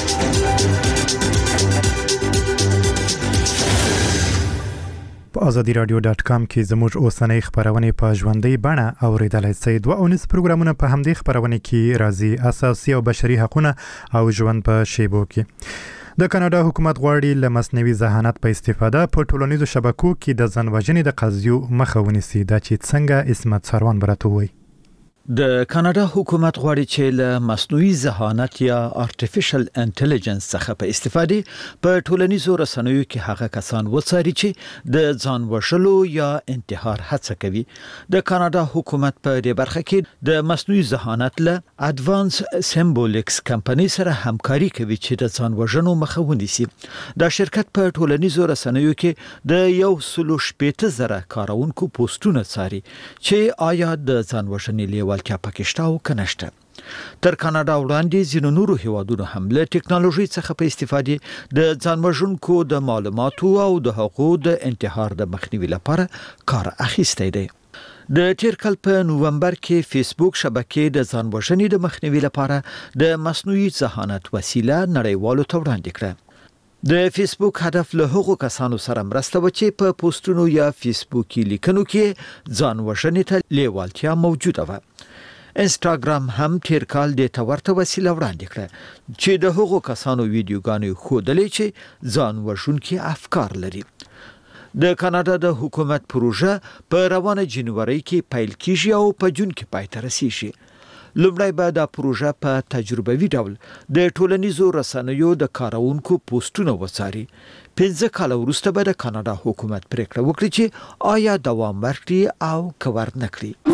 په آزادی رادیو ډاټ کام کې زموږ اوسنۍ خبرونه په ژوندۍ بڼه اوریدلای شئ. دوه اونیز پروګرامونه په همدې خبرونه کې راځي، اساسي او بشري حقوقونه او ژوند په شیبو کې. د کاناډا حکومت غواړي له مصنوعي ذهانت په استفاده په ټولنیزو شبکو کې د ځان وژنې د قضیو مخه ونیسي. دا چې څنګه اسمت سروان براته وایي. د کاناډا حکومت غواړي چې له مصنوعي ذهانت یا ارتفیشل انټيليجنس څخه په استفاده په ټولنیزو رسنیو کې هغه کسان وڅاري چې د ځان وژلو یا انتحار هڅه کوي. د کاناډا حکومت په دې برخه کې د مصنوعي ذهانت له اډوانس سیمبولیکس کمپنۍ سره همکاري کوي چې د ځان وژنو مخه ونیسي. دا شرکت په ټولنیزو رسنیو کې د یو سلو شپېته زره کارونکو پوسټونه څاري چې آیا د ځان وژنې لیوال کیا پکشته او کنهشته. تر کاناډا وړاندې ځینو نورو هیوادونو هم له ټکنالوژي څخه په استفادې د ځانوژونکو د معلوماتو او د حقوقو د انتحار د مخنیوي لپاره کار اخیستی دی. د تیر کال په نوومبر کې فیسبوک شبکې د ځانوژنې د مخنیوي لپاره د مصنوعي ذهانت وسیله نړیوالو ته وړاندې کړه. د فیسبوک هدف له هغو کسانو سره مرسته و چې په پوسټونو یا فیسبوکي لیکنو کې ځانوژنې ته لیوالتیا موجوده وه. انستاګرام هم تیر کال د تورته وسیله وړاندې کړه چې د هغو کسانو ویډیوګانې ښودلې چې ځان وژونکي افکار لري. د کاناډا د حکومت پروژه په روانه جنوري کې پیل کیږي او په جون کې پای ته رسیږي. لومړی به دا پروژه په تجربوي ډول د ټولنیزو رسنیو د کارونکو پوسټونه وڅاري. پنځه کاله وروسته به د کاناډا حکومت پریکړه وکړي چې آیا دوام ورکړي او کور نه کړي.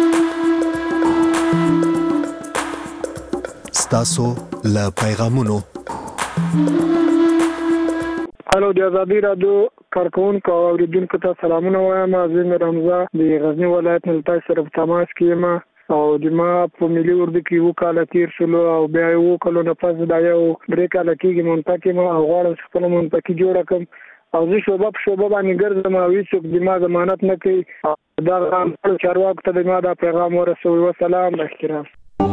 ستاسو له پیغامونو. هلو د آزادی رادیو کارکونکو او اوریدونکو ته سلامونه وایم. زه رمزه د غزنی ولایت نه تاسو سره په تماس کې یم او د ما په ملي اردو کې یو کال تیر شلو او بیا یو کال نه پس دا یو درې کال کېږي منتقم او غواړم خپل منتقم جوړ کړم او زه شوبه په شوبه باندې ګرځم او هیڅوک د ما ضمانت نه کوي. دا غواړم چارواکو ته د ما دا پیغام ورسوي. وسلام احترام.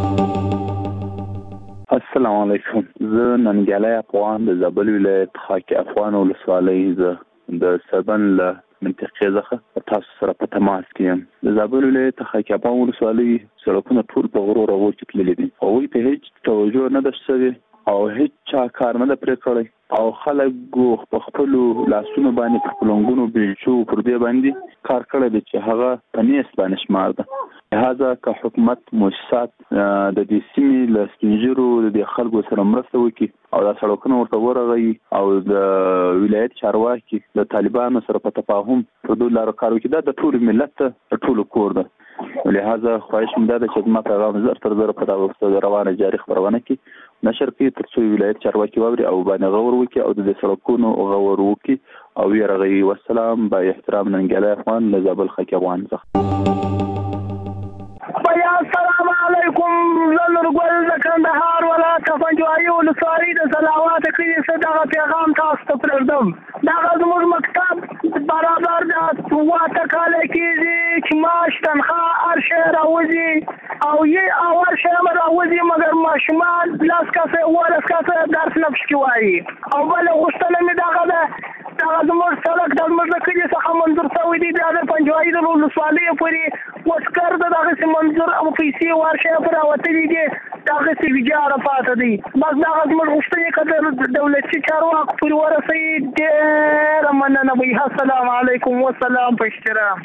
السلام علیکم. زه ننګیالی افغان د زابل ولایت خاک افغان ولسوالۍ زه د سبن له منطقې څخه تاسو سره په تماس کې یم. د زابل ولایت خاک افغان ولسوالۍ سړکونه ټول په غرو راغو چې تللي دي. هغوی ته هیڅ توجه نه ده شوې او هیڅ چا کار نه ده پرې کړی او خلک په خپلو لاسونو باندې پر پلنګونو بیلچو پر دې باندې کار کړی دی چې هغه په نیست باندې شمار ده. لهذا که حکومت مؤسسات د دې سیمې له سپینږیرو د دې خلکو سره مرسته وکړي او دا سړکونه ورته ورغوي او د ولایت چارواکي د طالبانو سره په تفاهم په دې لارو کار وکړي، دا د ټول ملت ته ټول کور ده. لهذا خواهش مې ده چې زما پیغام زر تر زر په دغه روانه جاري خبرونه کې نشر کړي تر څو ولایت چارواکي واوري او باندې غور وکړي او د دې سړکونو غور وکړي او یې رغوي. والسلام. با احترام ننګیالی افغان له زابل خاک افغان څخه. السلام علیکم. زه نورګل د کندهار ولایت لکه پنجوایي ولسوالۍ د صلوات کلي څخه دغه پیغام تاسو ته پرېږدم. دغه زموږ مکتب برابر د واته کاله کېږي چې معاش تنخواه هر شی راوځي او یې او هر شی هم راوځي مګر ماشومان لس کسه اوولس کسه درس نه پکې وایي. او بله غوښتنه مې دغه ده دغه زموږ سړک د زموږ د کلي څخه منظور شوی دی بیا د پنجوایي د ولسوالیو پورې وسکر د دغسې منظور او پیسې هر شی پرې راوتلي دي دغسې ویجاړه پاته دی. بس دغه زموږ غوښتنې که د دولتي چارواکو پورې ورسوي ډېره مننه وي. السلام علیکم والسلام په احترام.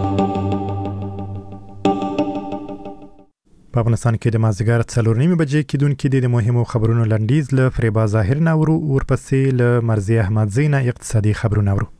په افغانستان کې د مازدیګر څلور نیمې بجې کېدونکې دي د مهمو خبرونو لنډیز له فریبا ظاهر نه ورو ورپسې له مرضیه احمدزی نه اقتصادي خبرونه ورو.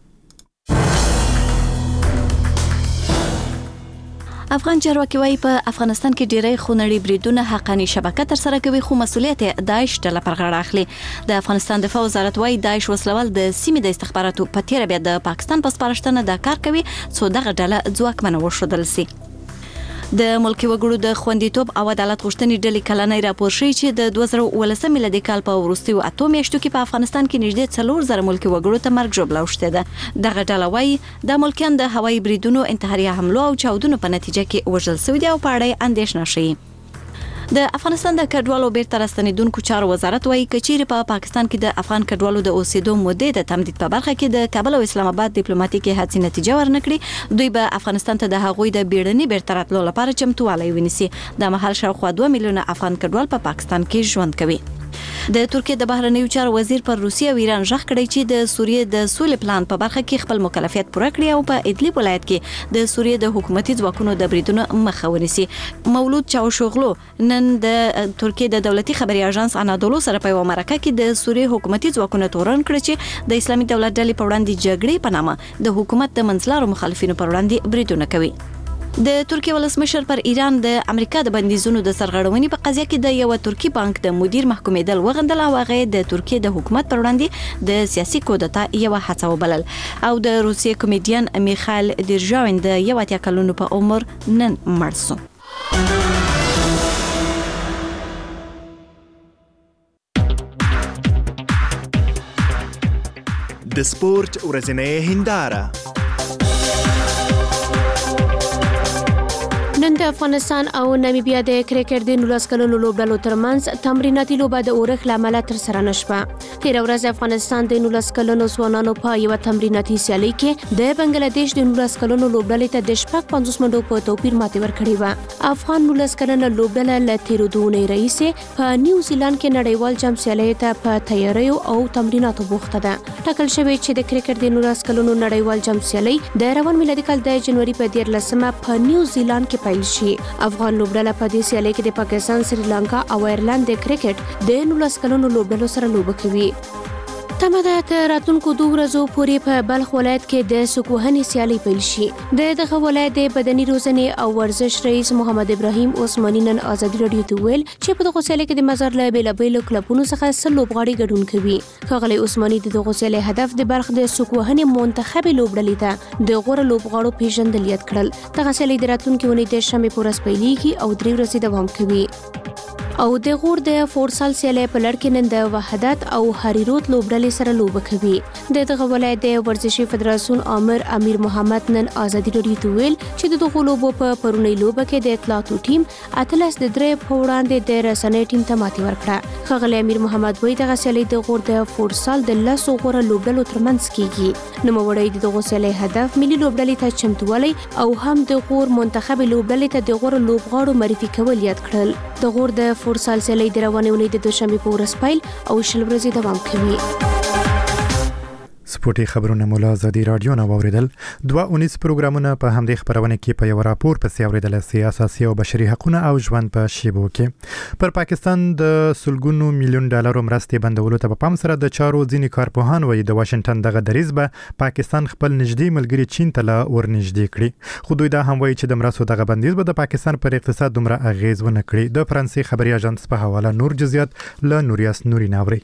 افغان چارواکي وايي په افغانستان کې ډیری خونړي بریدونه حقاني شبکه تر سره کوي خو مسولیت داعش ډله پر غاړه اخلي. د افغانستان دفاع وزارت وايي داعش وسلوال د سیمې د استخباراتو په تیر بیا د پاکستان په سپارښتنه دا کار کوي څو دغه ډله ځواکمنه وښودل شي. د ملکي وګړو د خوندیتوب او عدالت غوښتنې ډلې کلنۍ راپور شوی چې د دوه زره اوولسم میلادي کال په وروستیو اتو میاشتو کې په افغانستان کې نږدې څلور زره ملکي وګړو ته مرګ ژوبله اوښتې ده. دغه ډله وایي د ملکیان د هوایي بریدونو انتحاري حملو او چاودنو په نتیجه کې وژل شوي دي او په اړه یې اندېښنه ښیي. د افغانستان د کډوالو بیرته راستنیدونکو چارو وزارت وايي کچېرې په پاکستان کې د افغان کډوالو د اوسېدو مودې د تمدید په برخه کې د کابل او اسلام آباد ډیپلوماټیکي هڅې نتیجه ورنکړي دوی به افغانستان ته د هغوی د بیړني بیرته راتلو لپاره چمتووالی ونیسي. د مهال شاوخوا دوه میلیونه افغان کډوال په پاکستان کې ژوند کوي. د ترکیه د بهرنیو چارو وزیر پر روسیه او ایران ژغ کړی چې د سوریې د سولې پلان په برخه کې خپل مکلفیت پوره کړي او په ادلب ولایت کې د سوریې د حکومتي ځواکونو د بریدونو مخه ونیسي. مولود چاوشوغلو نن د ترکیه د دولتي خبري اژانس انادولو سره په یو مرکه کې د سوریې حکومتي ځواکونو تورن کړ چې د اسلامي دولت ډلې په وړاندې جګړې په نامه د حکومت د منځلارو مخالفینو پر وړاندې بریدونه کوي. د ترکیه ولسمشر پر ایران د امریکا د بندیزونو د سرغړونې په قضیه کې د یو ترکی بانک د مدیر محکومېدل وغندل او هغه د ترکیه د حکومت پر وړاندې د سیاسي کودتا یو هڅه وبلل او د روسیې کمیډین میخائیل دیرژاوین د یو اتیا کلونو په عمر نن مړ شو. د سپورت ورځنۍ هنداره. نن د افغانستان او نامیبیا د کرکټ د نولس کلونو لوبډلو ترمنځ تمریناتي لوبه د اورښت له امله ترسره نشوه. تېره ورځ افغانستان د نولس کلونو ځوانانو په یوه تمریناتي سیالۍ کې د بنګلادیش د نولس کلونو لوبډلې ته د شپږ پنځوس منډو په توپیر ماتې ورکړې وه. افغان نولس کلنه لوبډله له تېرو دوو اونۍ راهیسې په نیوزیلانډ کې نړیوال جام سیالیو ته په تیاریو او تمریناتو بوخته ده. ټاکل شوی چې د کرکټ د نولس کلونو نړیوال جام سیالۍ د روان میلادي کال د جنوري په دیارلسمه په نیوزیلانډ کې پیل شي. افغان لوبډله په دې سیالۍ کې د پاکستان، سریلانکا او ایرلند د کرکټ د نولس کلونو لوبډلو سره لوبه کوي. تمه ده تر راتلونکو دوه ورځو پورې په بلخ ولایت کې د سکوهنې سیالۍ پیل شي. د دغه ولایت د بدني روزنې او ورزش رئیس محمد ابراهیم عثماني نن ازادي راډیو ته ویل چې په دغه سیالۍ کې د مزار له بېلابېلو کلبونو څخه سل لوبغاړي ګډون کوي. ښاغلی عثماني د دغه سیالۍ هدف د بلخ د سکوهنې منتخبې لوبډلې ته د غوره لوبغاړو پیژندل یاد کړل. دغه سیالۍ د راتلونکي اونۍ د شنبې په ورځ پیلېږي او درې ورځې دوام کوي. او د غور د فورسال سیالۍ په لړ کې نن د وحدت او هریروت لوبډلې سره لوبه کوي. د دغه ولایت د ورزشي فدراسیون آمر امیر محمد نن ازادي راډیو ته ویل چې د دغه لوبو په پرونی لوبه کې د اطلاعاتو ټیم اتلس د درې په وړاندې د رسنۍ ټیم ته ماتې ورکړه. ښاغلی امیر محمد وایي دغه سیالۍ د غور د فورسال د لسو غوره لوبډلو ترمنځ کیږي. نوموړی د دغه سیالۍ هدف ملي لوبډلې ته چمتووالی او هم د غور منتخبې لوبډلې ته د غوره لوبغاړو معرفي کول یاد کړل. د غور د فورسال سیالۍ د روانې اونۍ د دوشنبې په ورځ پیل او شل ورځې دوام کوي. سپورتي خبرونه مولا ازادي رادیو نه واوریدل. دوه اونیس پروګرامونه په همدې خبرونه کې په یو راپور پسې اوریدل سي اساسي او بشري حقوقونه او ژوند په شیبو کې پر پاکستان د سلګونو میلیون ډالرو مرستې بندولو ته په پام سره د چارو ځینې کارپوهان وایي د واشنگټن دغه دریځ به پاکستان خپل نږدې ملګری چین ته لا ورنږدې کړي. خو دوی دا هم وایي چې د مرستو دغه بندیز به د پاکستان پر اقتصاد دومره اغیز ونه کړي. د فرانسې خبري اژانس په حواله نور جزئیات له نوریاس نوري ناوري.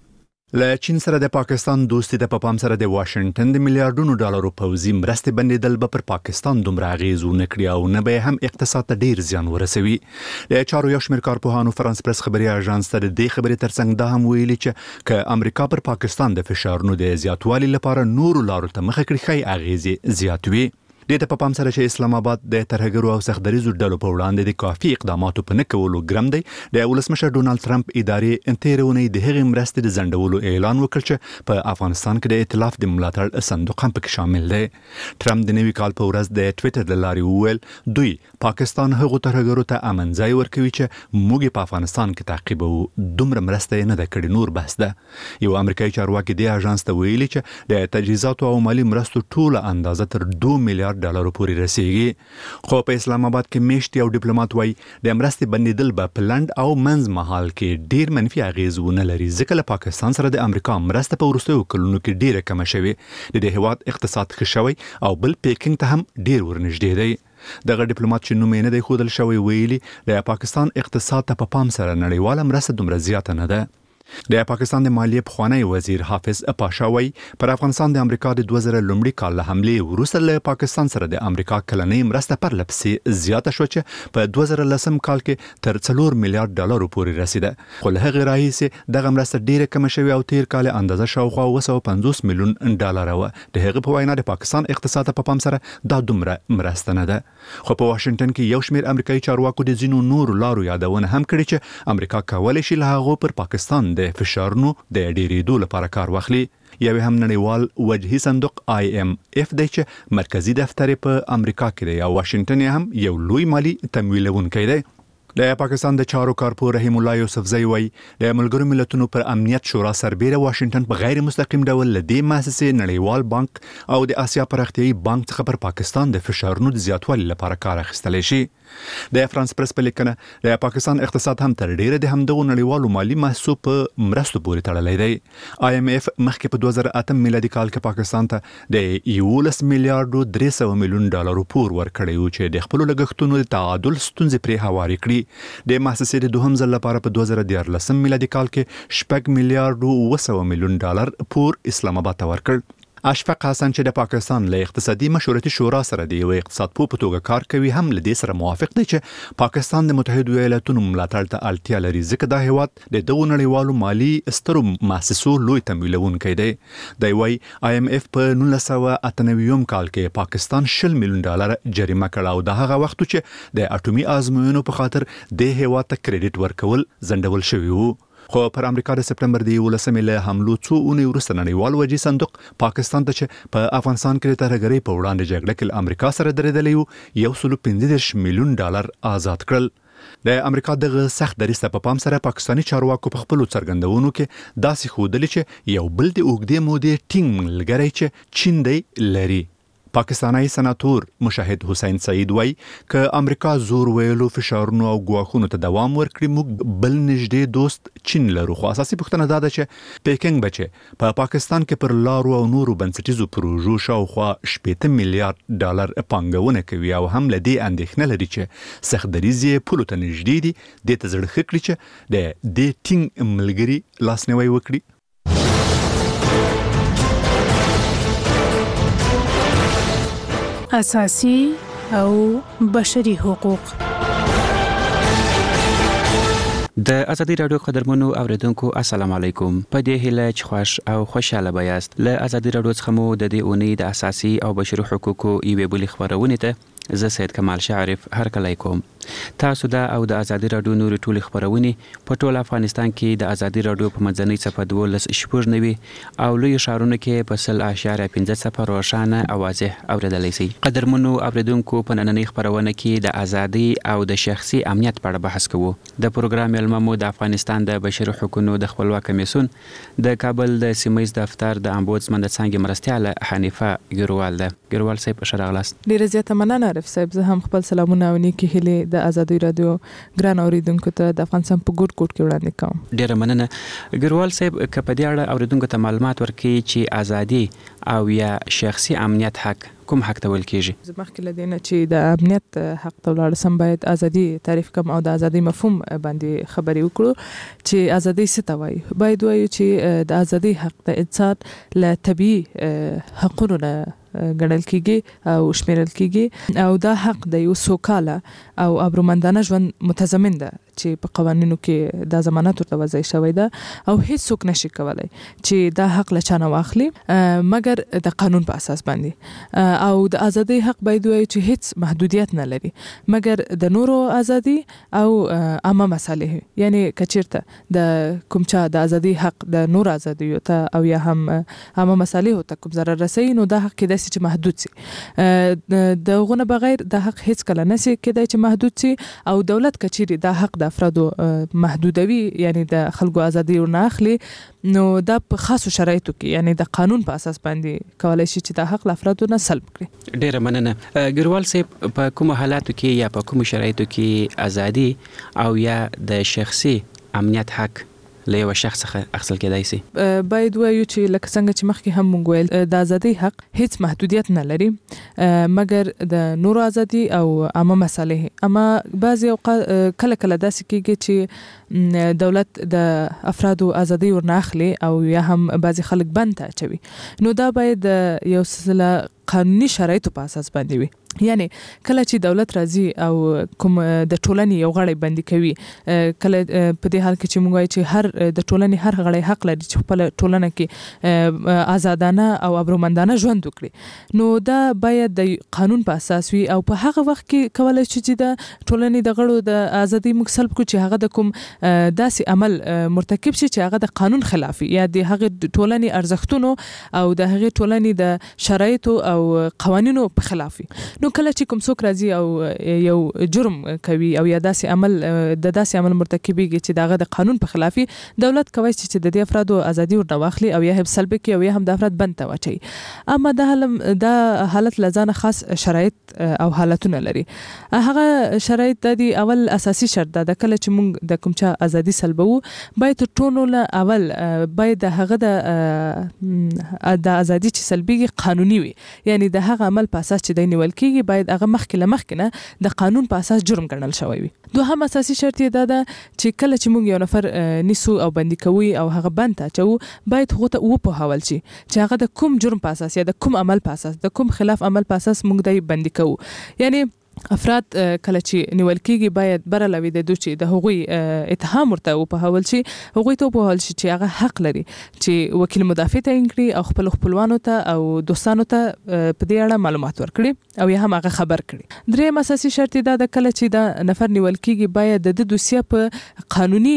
له چین سره د پاکستان دوستي د پام سره د واشنگټن د میلیارډونو ډالرو پوځي مرستې بندیدل به پر پاکستان دومره اغیز ونه کړي او نه به هم اقتصاد ته ډیر زیان ورسوي. د چارو یو شمېر کارپوهانو فرانس پرس خبري اژانس ته د دې خبرې ترڅنګ دا هم ویلي چې ک امریکا پر پاکستان د فشارونو د زیاتوالي لپاره نورو لارو ته مخه کړي خي اغیز زیاتوي. د ته په پام سره چې اسلام آباد د ترهګرو او سختدریزو ډلو په وړاندې د کافي اقداماتو په نه کولو ګرم دی. د ولسمشر ډونالد ټرمپ ادارې انتهرونی د هغې مرستې د ځنډولو اعلان وکړ چې په افغانستان کې د ائتلاف د ملاتړ صندوق هم پکې شامل دی. ټرمپ د نوي کال په ورځ د ټوئیټر له لارې وویل دوی پاکستان هغو ترهګرو ته امن ځای ورکوي چې موږ په افغانستان کې تعقیبوو. دومره مرسته یې نه ده کړې، نور بحث ده. یو امریکایي چارواکي د اژانس ته ویلي چې د تجهیزاتو او مالي مرستو ټوله اندازه تر دوه میلیارډ ډالرو پورې رسیږي. خو په اسلام آباد کې میشتي او ډیپلوماټ وایي د مرستې بندیدل به په لنډ او منځ مهال کې ډیر منفي اغیز ونه لري، ځکه له پاکستان سره د امریکا مرسته په وروستیو کلونو کې ډیره کمه شوې. د دې هیواد اقتصاد ښه شوی او بل پیکینګ ته هم ډیر ورنږدې دی. دغه ډیپلوماټ چې نوم یې نه دی ښودل شوی ویلي د پاکستان اقتصاد ته په پام سره نړیواله مرسته دومره زیاته نه ده. د پاکستان د مالیې پخوانی وزیر حافظ پاشا وایي پر افغانستان د امریکا د دوه زره لومړي کال له حملې وروسته له پاکستان سره د امریکا کلنۍ مرسته پرله پسې زیاته شوه چې په دوه زره لسم کال کې تر څلور میلیارډ ډالرو پورې رسیده. خو له هغې راهیسې دغه مرسته ډیره کمه شوې او تیر کال اندازه شاوخوا اوه سوه پنځوس میلیون ډالره وه. د هغې په وینا د پاکستان اقتصاد ته په پام سره دا دومره مرسته نه ده. خو په واشنګټن کې یو شمېر امریکایي چارواکو د ځینو نورو لارو یادونه هم کړې چې امریکا کولی شي له هغو پر پاکستان د فشارونو د ډیریدو لپاره کار واخلي. یو هم نړیوال وجهي صندوق آی ایم اف دی چې مرکزی دفتر په امریکا کې دی او واشنگټن هم یو لوی مالی تمویلونکی دی. د پاکستان د چارو کارپور رحیم الله یوسفزئی وایي د ملګرو ملتونو پر امنیت شورا سربیره واشنگټن په غیر مستقیم ډول له دې مؤسسې نړیوال بانک او د آسیا پراختیایي بانک څخه پر پاکستان د فشارونو د زیاتوالي لپاره کار اخیستلی شي. د فرانس پرس په لیکنه د پاکستان اقتصاد هم تر ډیره د همدغو نړیوالو مالی محصو په مرستو پورې تړلی دی. آی ایم اف مخکې په دوه زره اتم میلادي کال کې پاکستان ته د یولس میلیارډو درې سوه میلیون ډالرو پور ورکړی و چې د خپلو لګښتونو د تعادل ستونزې پرې هوارې کړي. د محصصې د دوهم ځل لپاره په دوه زره دیارلسم میلادي کال کې شپږ میلیارډو اوه سوه میلیون ډالر پور اسلام آباد ته ورکړ. اشفق حسن چې د پاکستان له اقتصادي مشورتي شورا سره د یو اقتصاد پوه په توګه کار کوي هم له دې سره موافق دی چې پاکستان د متحده ایالاتونو ملاتړ ته اړتیا لري، ځکه دا هیواد د دغو نړیوالو مالي سترو مؤسسو لوی تمویلونکی دی. دی وایي آی ایم اف په نولس سوه اته نوي کال کې پاکستان شل میلیون ډالر جریمه کړه او د هغه وخت چې د اټومي ازموینو په خاطر د هیواد ته کریډټ ورکول ځنډول شوی وو. خو پر امریکا د سپټمبر د یولسمې له حملو څو اونۍ وروسته نړیوال وجهي صندوق پاکستان ته چې په افغانستان کې د ترهګرۍ په وړاندې جګړه کې له امریکا سره درېدلی و یو سلو پنځه دېرش میلیون ډالر آزاد کړل. د امریکا دغه سخت دریځ ته په پام سره پاکستاني چارواکو په خپلو څرګندونو کې داسې ښودلي چې یو بل د اوږدې مودې ټینګ ملګری چې چین دی لري. پاکستانی سناتور مشاهد حسین سعید وایي که امریکا زور ویلو فشارونو او ګواښونو ته دوام ورکړي موږ بل نږدې دوست چین لرو. خو اساسي پوښتنه دا ده چې پیکینګ به چې په پاکستان کې پر لارو او نورو بنسټیزو پروژو شاوخوا شپېته میلیارډ ډالر پانګونه کوي او هم له دې اندېښنه لري چې سختدریز یې پولو ته نږدې دي، دې ته زړه ښه کړي چې د دې ټینګ ملګري لاسنیوی وکړي. اساسي او بشري حقوق. د ازادي رادیو قدرمنو اوریدونکو السلام علیکم. په دې هیله چې خوش او خوشاله بایاست. له ازادي رادیو څخه مو د دې اونۍ د اساسي او بشري حقوقو یوې بلې خبرونه ته زه سید کمال شعرف هرکلی کوم. تاسو دا او د ازادي رادیو نورې ټولې خبرونې په ټول افغانستان کې د ازادي رادیو په منځنۍ څپه دولس شپږ نوي او لوی ښارونو کې په سل اعشاریه پنځه څپه روښانه او واضح اوریدلی شئ. قدرمنو اوریدونکو په نننۍ خپرونه کې د ازادي او د شخصي امنیت په اړه بحث کوو. د پروګرام مېلمه مو د افغانستان د بشري حقوقو د خپلواک کمیسیون د کابل د سیمه ییز دفتر د امبودسمن د څانګې مرستیاله حنیفه ګروال ده. ګروال صاحب ښه راغلاست. ډیره زیاته مننه عارف صاحب زه هم خپل سلامونه او نیکی هیلې د ازادي رادیو ګران اوریدونکو ته د افغانستان په ګوټ ګوټ کې وړاندې کوم. ډیره مننه ګروال صاحب، که په دې اړه اوریدونکو ته معلومات ورکړي چې ازادي او یا شخصي امنیت حق کوم حق ته ویل کیږي؟ زه مخکې له دې نه چې د امنیت حق ته ولاړ سم باید ازادي تعریف کوم او د ازادي مفهوم باندې خبرې وکړو چې ازادي څه ته وایي. باید وایو چې د ازادي حق د انسان له طبیعي حقونو نه ګڼل کیږي او شمیرل کیږي او دا حق د یو سوکاله او ابرومندانه ژوند متضمن ده چې په قوانینو کې د ضمانت ورته وضع شوی ده او هیڅ څوک نشي کولای چې دا حق له چانه واخلي مګر د قانون په اساس باندې. او د ازادي حق باید وایي چې هیڅ محدودیت نه لري مګر د نورو ازادي او عامه مصالح، یعنی کچیرته د کوم چا د ازادي حق د نور ازادي ته او یا هم عامه مصالح ته کوم ضرر رسوي نو دا حق کېدای شي چې محدود سي. د غونه بغیر د حق هیڅ کله نشي کېدای چې محدود سي او دولت کچيري د حق د افرادو محدودوي، یعنی د خلکو ازادي ورنه اخلي، نو دا په خاصو شرایطو کې یعنی د قانون په اساس باندې کولای شي چې د حق له افرادو نه سلب کړي. ډیره مننه ګروال صاحب، په کوم حالاتو کې یا په کوم شرایطو کې ازادي او یا د شخصي امنیت حق له یو شخص څخه اخیستل کېدای شي؟ باید وایو چې لکه څنګه چې مخکې هم مونږ ویل د ازادي حق هیڅ محدودیت نه لري مګر د نورو ازادي او عامه مصالح. اما بعضی اوقات کله کله داسې کېږي چې دولت د افرادو ازادي ورنه اخلي او یا هم بعضی خلک بند ته اچوي، نو دا باید یو سلسله قانوني شرایطو په اساس باندې وي. یعنی کله چې دولت راځي او کوم د ټولنې یو غړی بندي کوي، کله په دې حال کې چې موږ وایو چې هر د ټولنې هر غړی حق لري چې خپل ټولنه کې آزادانه او ابرومندانه ژوند وکړي، نو دا باید د قانون په اساس وي او په هغه وخت کې کولای شي چې د ټولنې د غړو د ازادي موږ سلب کړو چې هغه د کوم داسې عمل مرتکب شي چې هغه د قانون خلاف یا د هغه ټولنې ارزښتونو او د هغه ټولنې د شرایطو او قوانینو په خلاف وي. نو کله چې کوم څوک راځي او یو جرم کوي او یا داسې عمل د داسې عمل مرتکبيږي چې دغه د قانون په خلاف وي، دولت کوي چې د دې افرادو ازادي ورنه واخلي او یا هم سلب کړي او یا هم د افراد بند ته واچي. اما دا د حالت لزانه خاص شرایط او حالتونه لري. هغه شرایط د اول اساسي شرط ده کله چې موږ د کوم چا ازادي سلبو باید ټولو له اول باید هغه د د ازادي چې سلبيږي قانوني وي، یعنی د هغه عمل په اساس چې د نیول کېږي باید هغه مخکې له مخکې نه د قانون په اساس جرم ګڼل شوی وي. دوهم اساسي شرط یې دا ده چې کله چې موږ یو نفر نیسو او بندي کوي او هغه بند ته اچوو باید هغه ته وپوهول شي چې هغه د کوم جرم په اساس یا د کوم عمل په اساس د کوم خلاف عمل په اساس موږ دی بندي کوو. یعنی افراد کله چې نیول کېږي باید برلوي د دوی چې د هغوی اتهام ورته وپوهول شي، هغوی ته وپوهول شي چې هغه حق لري چې وکیل مدافع تعیین کړي او خپل خپلوانو ته او دوستانو ته په دې اړه معلومات ورکړي او یا هم هغه خبر کړي. دریم اساسي شرط دا د کله چې دا نفر نیول کېږي باید د دوسیه په قانوني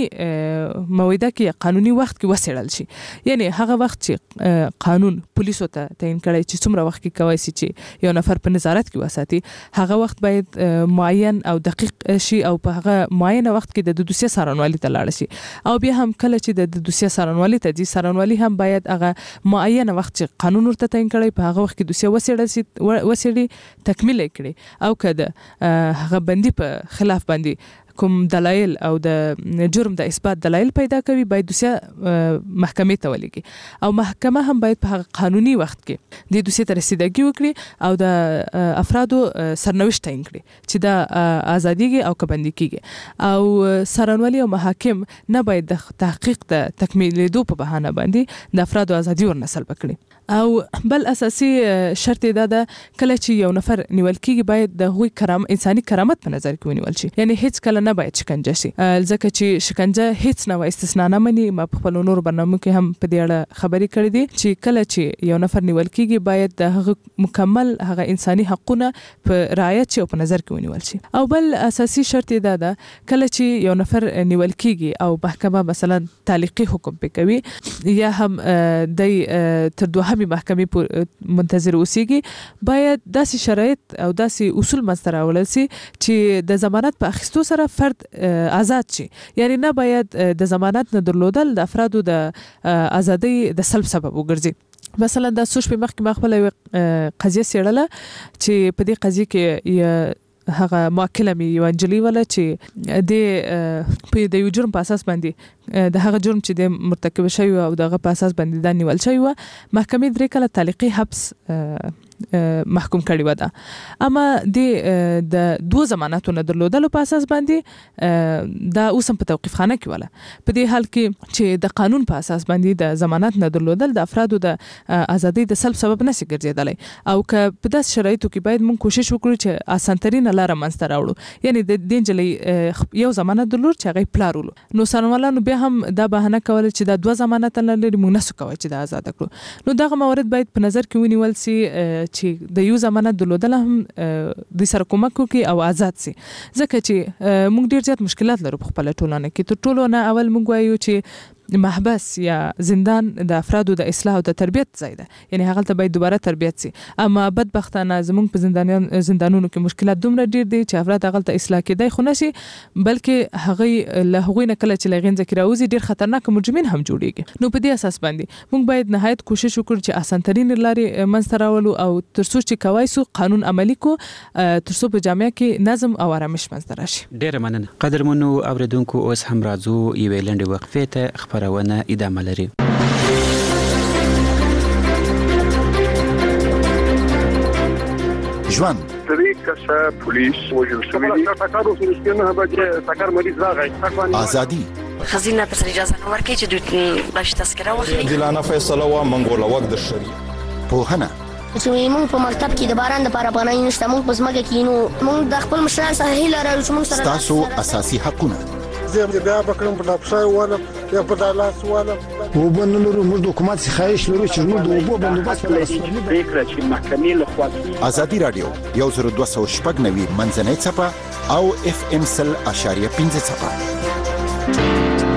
موعده کې قانوني وخت کې وسیړل شي، یعنی هغه وخت چې قانون پولیسو ته تعیین کړي چې څومره وخت کې کوي چې یو نفر په نظارت کې وساتي، هغه وخت باید معین او دقیق شي او په هغه معین وخت کې د دوسیه څارنوالي ته لاړ شي. او بیا هم کله چې د دوسیه څارنوالي ته ځي، څارنوالي هم باید هغه معین وخت چې قانون ورته تعیین کړي په هغه وخت کې دوسیه وسیړل شي وسیړي تکمیل کړي او کده هغه بندي په خلاف باندې کوم دلایل او د جرم د اثبات دلایل پیدا کوي باید دوسیه محکمې ته ولېږي او محکمه هم باید په هغه قانوني وخت کې د دوسیه ته رسیدګي وکړي او د افرادو سرنوشت تعیین کړي چې دا ازاديږي او کبندي کیږي او سرنوالي او محاکم نه باید د تحقیق د تکمیلېدو په بهانه باندې د افرادو ازادي ورنسل وکړي. او بل اساسي شرط دا ده کله چې یو نفر نیول کېږي باید د هغوی کرام انساني کرامت په نظر کې ونیول شي، یعنی هیڅ کله نه باید شکنجه شي، ځکه چې شکنجه هیڅ نه استثنا نه مني. ما په خپل نور برنامو کې هم په دې اړه خبرې کړې دي چې کله چې یو نفر نیول کېږي باید د هغه مکمل هغه انساني حقونه په رعایت شي او په نظر کې ونیول شي. او بل اساسي شرط دا ده کله چې یو نفر نیول کېږي او محکمه مثلا تعلیقي حکم پکوي یا هم د تر دوه همي محکمې منتظر اوسېږي، باید داسې شرایط او داسې اصول منځته راوړل شي چې د ضمانت په اخیستو سره فرد آزاد شي، یعنی نه باید د ضمانت نه درلودل د افرادو د ازادۍ د سلب سبب وګرځي. مثلا د سوچ په مخ کې مخبل قضیه سیړله چې په دې قضیه کې هغه موکله می یو انجلی ولا چې د په د یو جرم په اساس باندې د هغه جرم چې د مرتکب شوی او دغه په اساس باندې د نیول شوی و محکمې درې کله تعلیقي حبس محکوم کړی و ده اما د د دوه ضمانتونو درلودلو په اساس باندې دا اوسم په توقيف خانه کې ولا په دې حال کې چې د قانون په اساس باندې د ضمانت نه درلودل د افرادو د ازادي د سلب سبب نشي ګرځیدلی او که په داس شرایطو کې باید موږ کوشش وکړو چې اسانترین لاره منځته راوړو یعنی د دې جلې یو ضمانت درلود چې هغه پلارولو نو سرمالانو به هم دا بهانه کول چې دا دوه ضمانت لري موږ نسو کوي چې دا آزاد کړو نو دغه موارد باید په نظر کې ونیول سي چې د یو ضمانت درلودل هم د سره کومک کوي او آزاد سي ځکه چې موږ ډیر زیات مشکلات لرو په خپل ټولنه کې تر ټولو نه اول موږ وایو چې محبس یا زندان د افرادو د اصلاح او د تربیت ځای ده یعنی هغه ته باید دوباره تربیت سي اما بدبختانه زموږ په زندانیان زندانونو کې مشکلات دومره ډیر دي چې افراد هغه ته اصلاح کېدای خو نشي بلکې هغه له هغوی نه کله چې لغین ذکر اوزي ډیر خطرناک مجرمین هم جوړيږي نو په دې اساس باندې موږ باید نهایت کوشش وکړو چې اسانترین لارې منځته راولو او ترڅو چې کوای سو قانون عملی کو ترڅو په جامعه کې نظم او آرامش منځته راشي ډیر مننه قدرمنو اوریدونکو اوس هم راځو یو لنډه وقفه ته خبرونه ادامه لري ژوند درې کسه پولیس وژل شوي دي ټاکارو سره نه بچي ټاکار مریض راغی ازادي خزینه پر اجازه نه ورکړي چې دوی باش تذکره واخلي دلانه فیصله وا منګوله وخت د شری په هنه چې موږ په مکتب کې د باران د لپاره بنای نشته موږ په ځمکه کې نو موږ د خپل مشران سره هیله لرو چې موږ سره تاسو اساسي حقونه زه بیا بکرم په ډاپشای والا یا په دالاس والا وبنلو موږ د حکومت خواهش لرو چې موږ د وبو بندوبست په فکر چې محکمې له خوا ازادي رادیو یو زر دوه سوه شپږ نوي منځنۍ څپه او اف ام سل اشاریه پنځه څپه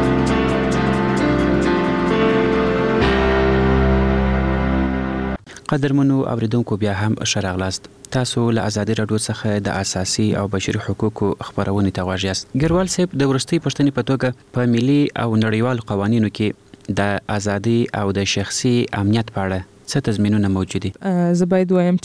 قدرمنو اوریدونکو بیا هم شراغلاست تاسو له ازادي رادیو څخه د اساسي او بشري حقوقو خبرونه ته غواړئ یاست ګروال صاحب د ورستي پښتني په توګه په ملي او نړیوال قوانینو کې د ازادي او د شخصي امنیت په اړه څه تضمینونه موجود دي زه باید وایم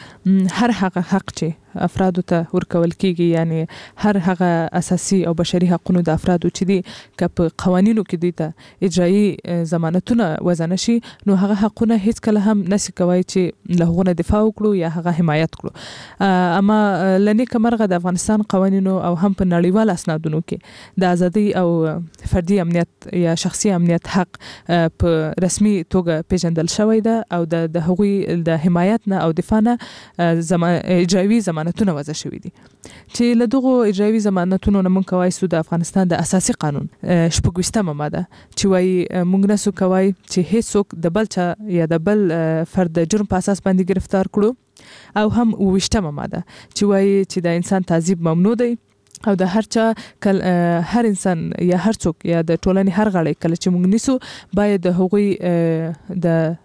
چې هر هغه حق چې افرادو ته ورکول کیږي یعنی هر هغه اساسي او بشري حقوقو د افرادو چې دي که په قوانینو کې دي ته اجرایی ضمانتونه وزن شي نو هغه حقونه هیڅ کله هم نشي کوي چې له هغه دفاع وکړو یا هغه حمایت کړو اما لنی کمرغه د افغانستان قوانینو او هم په نړیوال اسنادونو کې د ازادي او فردي امنیت یا شخصي امنیت حق په رسمي توګه پیژندل شوی ده او د هغوی د حمایت نه او دفاع نه زمان اجرایی زمان ضمانتونه وضع شوي دي چې له دغه اجرایی ضمانتونو نه موږ کوای سو د افغانستان د اساسي قانون شپږویشتمه ماده چې وایي موږ نه سو کوای چې هیڅوک د بل چا یا د بل فرد جرم په اساس باندې گرفتار کړو او هم اوویشتمه ماده چې وایي چې د انسان تعذیب ممنوع دی او د هر چا کل هر انسان یا هر څوک یا د ټولنې هر غړی کله چې موږ نیسو باید د هغوی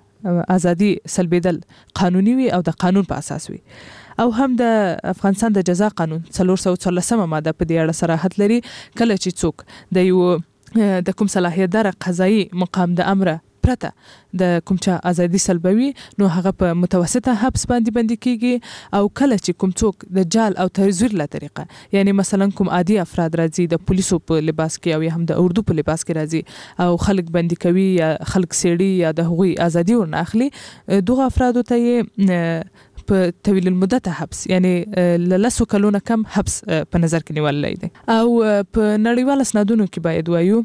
د ازادي سلبیدل قانوني وي او د قانون په اساس وي او هم د افغانستان د جزا قانون څلور سوه څلورلسمه ماده په دې اړه صراحت لري کله چې څوک د یو د کوم صلاحیت دار قضایي مقام د امر پرته د کوم چا ازادي سلبوي نو هغه په متوسطه حبس باندې باندې کیږي او کله چې کوم څوک د جال او تزویر له طریقه یعنی مثلا کوم عادي افراد راځي د پولیسو په لباس کې او یا هم د اردو په لباس کې راځي او خلک باندې کوي یا خلک سیړي یا د هغوی ازادي ورنه اخلي دغه افرادو ته یې په طویل المدت حبس یعنی لسو کلونه کم حبس په نظر کې نیولای دي او په نړیوال اسنادونو کې باید وایو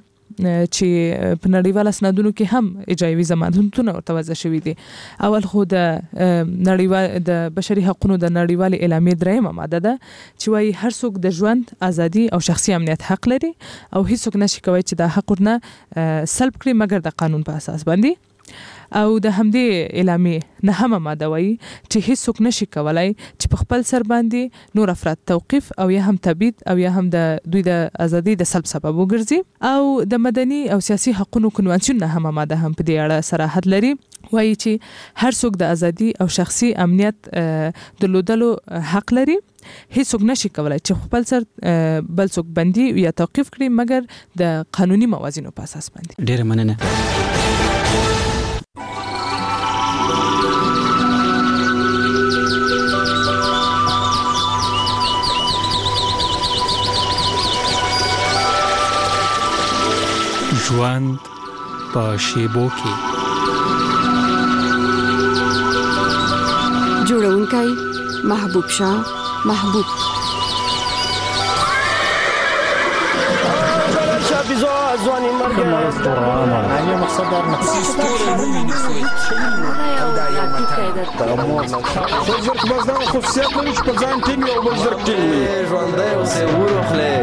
چې په نړیوال اسنادونو کې هم اجرایی ضمانتونه ورته وضع شوي دي اول خو د نړیوال د بشري حقوقو د نړیوال اعلامیې درېیمه ماده ده چې وایي هر څوک د ژوند ازادي او شخصي امنیت حق لري او هیڅوک نشي کوي چې د حق ورنه سلب کړي مګر د قانون په اساس باندې او د همدې اعلامیې نهمه ماده وایي چې هیڅوک نشي کولای چې په خپل سر باندې نور افراد توقیف او یا هم تبعید او یا هم د دوی د ازادي د سلب سبب وګرځي او د مدني او سیاسي حقوقو کنوانسیون نهمه ماده هم په دې اړه صراحت لري وایي چې هر څوک د ازادي او شخصي امنیت درلودلو حق لري هیڅوک نشي کولای چې خپل سر بل څوک بندي یا توقیف کړي مګر د قانوني موازینو په اساس باندې ډیره مننه ژوند په شیبو کې. جوړونکی محبوب شاه محبوب. ځواني مرګ نه مقصد در نه زرق بس دا خصوصیت لري چې په ځان ټینګ یو بل زرق ټینګ وي. ژوندی اوسې وروخلې.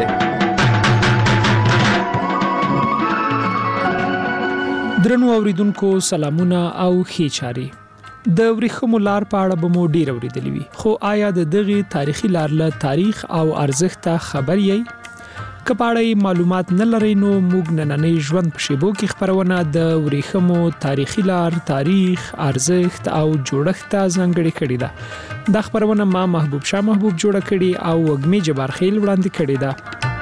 درنو اوریدونکو سلامونه او ښې چارې. د ورېښمو لار په اړه به مو ډېر اورېدلي وي، خو آیا د دغې تاریخي لار له تاریخ او ارزښت ته خبر یئ؟ که په اړه معلومات نه لرئ نو موږ نننۍ ژوند په شیبو کې خپرونه د ورېښمو تاریخي لار، تاریخ، ارزښت او جوړښت ته ځانګړې کړې ده. دا خپرونه ما محبوب شاه محبوب جوړه کړې او وږمې جبارخیل وړاندې کړې ده.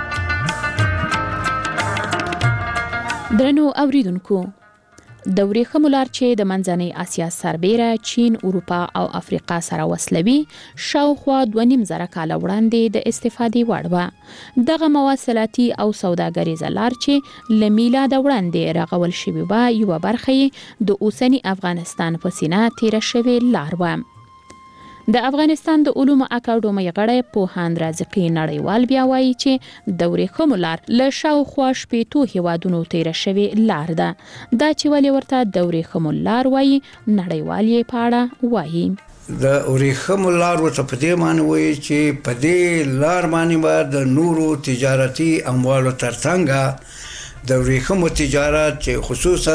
درنو اوریدونکو، د ورېښمو لار چې د منځنۍ اسیا سربیره چین، اروپا او افریقا سره وصلوي، شاوخوا دوه نیم زره کاله وړاندې د استفادې وړ وه. دغه مواصلاتي او سوداګریزه لار چې له میلاده وړاندې رغول شوې وه، یوه برخه یې د اوسني افغانستان په سینه تیره شوې لار وه. د افغانستان د علومو اکاډمۍ غړی پوهاند رازقي نړیوال بیا وایي چې د ورېښمو لار له شاوخوا شپېتو هیوادونو تیره شوې لار ده. دا چې ولې ورته د ورېښمو لار وایي، نړیوال یې په اړه وایي. د ورېښمو لار ورته په دې معنی وایي چې په دې لار باندې به د نورو تجارتي اموالو ترڅنګ د ورېښمو تجارت چې خصوصا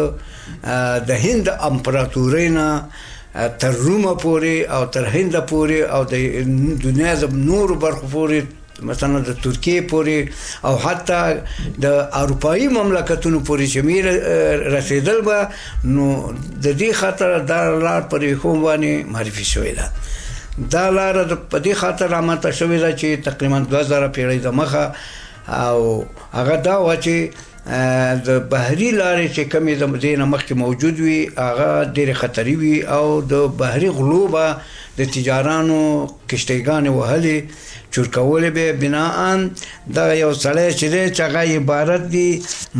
د هند امپراتورۍ نه تر رومه پورې او تر هند پورې او د دنیا د نورو برخو پورې، مثلا د ترکیه پورې او حتی د اروپایي مملکتونو پورې چې میر رسیدل به، نو د دې خاطر دا لار پر ورېښمو باندې معرفي شوې ده. دا لار په دې خاطر رامنځته شوې ده چې تقریبا دوه زره پیړۍ دمخه، او هغه دا و چې د بحري لارې چې کمې د دې نه مخکې موجود وي هغه ډېرې خطرې وي، او د بحري غلو به د تجارانو کشتیګانې وهلې چورکولې به. بناءً دا یو سړی چې دی چې هغه عبارت دی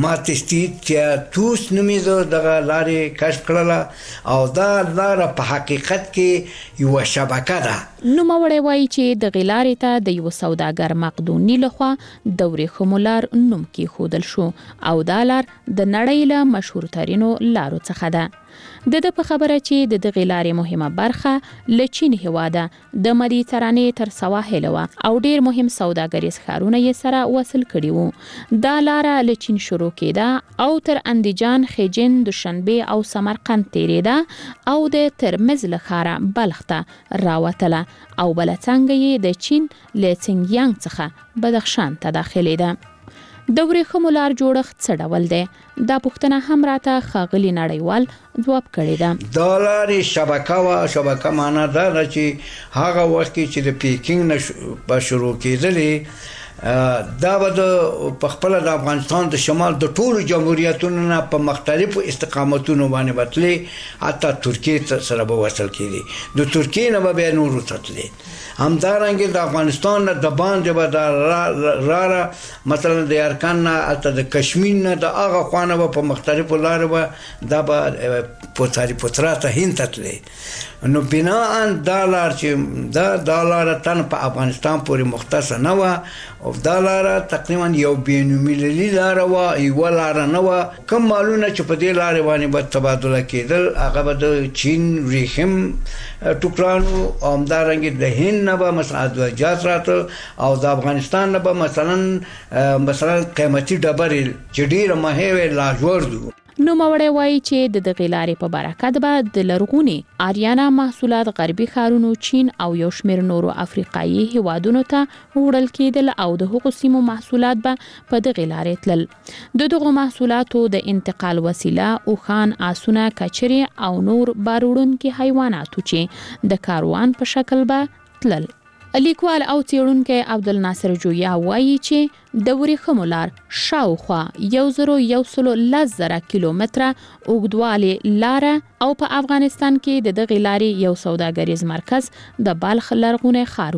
ماتستیاتوس نومیده، دغه لارې کشف کړله، او دا لاره په حقیقت کې یوه شبکه ده. نوموړی وایي چې دغې لارې ته د یو سوداګر مقدوني لخوا د ورېښمو لار نوم کېښودل شو، او دا لار د نړۍ له مشهورترینو لارو څخه ده. د ده په خبره چې د دغې لارې مهمه برخه له چین هېواده د مدیترانې تر سواحل وه، او ډېر مهم سوداګریز ښارونه یې سره وصل کړي وو. دا لاره له چین شروع کېده او تر اندیجان، خیجن، دوشنبه او سمرقند تېرېده، او د ترمز له ښاره بلخ ته راوتله، او بله څنګه یې د چین له څینګیانګ څخه بدخشان ته داخلېده. د ورېښمو لار جوړښت څه ډول دی؟ دا پوښتنه هم راته ښاغلي نړیوال ځواب کړې ده. دا لارې شبکه وه. شبکه معنا دا ده چې هغه وخت کې چې د پیکینګ نه به شروع کېدلې، دا به د په خپله د افغانستان د شمال د ټولو جمهوریتونو نه په مختلفو استقامتونو باندې به تلې، حتی ترکیې سره به وصل کېدې، د ترکیې نه به بیا نورو ته تلې. همدارنګه د افغانستان نه د باندې به دا لاره مثلا د یرکن نه حتی د کشمیر نه د هغه خوا نه به په مختلفو لارو به دا به پوتاري پوترا ته هند ته تلې. نو بناءً دا لار چې دا دا لاره تن په افغانستان پورې مختصه نه وه، او دا لاره تقریبا یو بین‌المللي لاره وه، یوه لاره نه وه. کوم مالونه چې په دې لارې باندې به تبادله کېدل هغه به د چین ورېښم ټوکرانو، او همدارنګې د هند نه به مثلا ادویجات راته، او د افغانستان نه به مثلا مثلا قیمتي ډبرې چې ډېره مهمه وې لاجورد وو. نوموړی وایي چې د دغې لارې په برکت به د لرغوني آریانا محصولات غربي ښارونو، چین او یو شمېر نورو افریقایي هیوادونو ته وړل کېدل، او د هغو سیمو محصولات به په دغې لارې تلل. د دغو محصولاتو د انتقال وسیله اوښان، آسونه، کچرې او نور بار وړونکي حیواناتو چې د کاروان په شکل به تلل. لیکوال او څېړونکی عبدالناصر جویا وایي چې د ورېښمو لار شاوخوا یو زرو یو سلو لس زره کیلومتره اوږدوالې لاره، او په افغانستان کې د دغې لارې یو سوداګریز مرکز د بلخ لرغونی ښار و.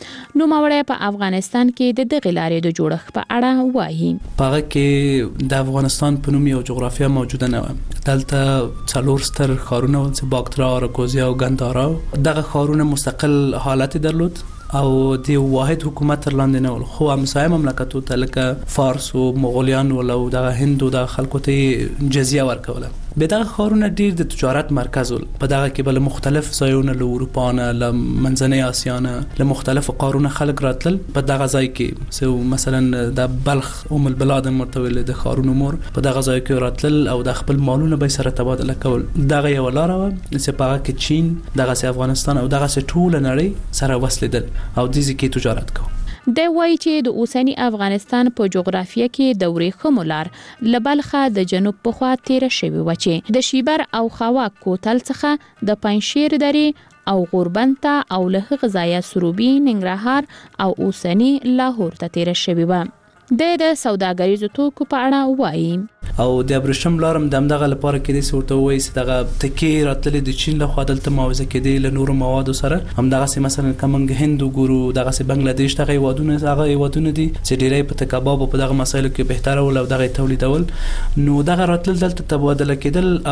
نو ماوړی په افغانستان کې د دغې لارې د جوړښت په اړه وایي. پاغه کې د افغانستان په نوم یو جغرافیه موجوده نه و. دلته څلور ستر ښارونه ول چې باکترا، اراکوزیا او ګندارا. دغه ښارونه مستقل حالت درلود او د واحد حکومت تر لاندې نه ول، خو همسایه مملکتو ته لکه فارس او مغولیان ول او د هند او د خلکو ته جزیه ورکوله. به دغه ښارونه ډیر د تجارت مرکز ول. په دغه کې بل مختلف ځایونه له اروپا نه، له منځنۍ اسیا نه، له مختلفو قارونو خلک راتلل په دغه ځای کې. سو مثلا د بلخ ام البلاد مرتویل د ښارونو مور په دغه ځای کې راتلل او د خپل مالونه به سره تبادله کول. دغه یو لار و چې په هغه کې چین، دغه سي افغانستان او دغه سي ټول نړۍ سره وصلیدل او د ځکه تجارت کو. د وایي چې د اوسنی افغانستان په جغرافیه کې د ورېښمو لار له بلخه د جنوب په خوا تیره شوې وه چې د شیبر او خواک کوتل څخه د پنجشیر درې او غوربند ته او له هغه ځایه سروبي، ننګرهار او اوسنی لاهور ته تیره شوې وه. د د سوداګریزو توکو په اړه وایي. او د ابریشم لارم د همدغه لپاره کې د سورته وایي چې دغه تکي راتللې د چین له خوا دلته معاوضه کېدې له نورو موادو سره. همدغه سي مثلا کومنګ هند وګورو، دغه سي بنگلاديش دغه هیوادونه هغه هیوادونه دي چې ډیری په تکباب په دغه مسایلو کې بهتره ول او دغه تولیدول. نو دغه راتلل دلته تبادله کېدل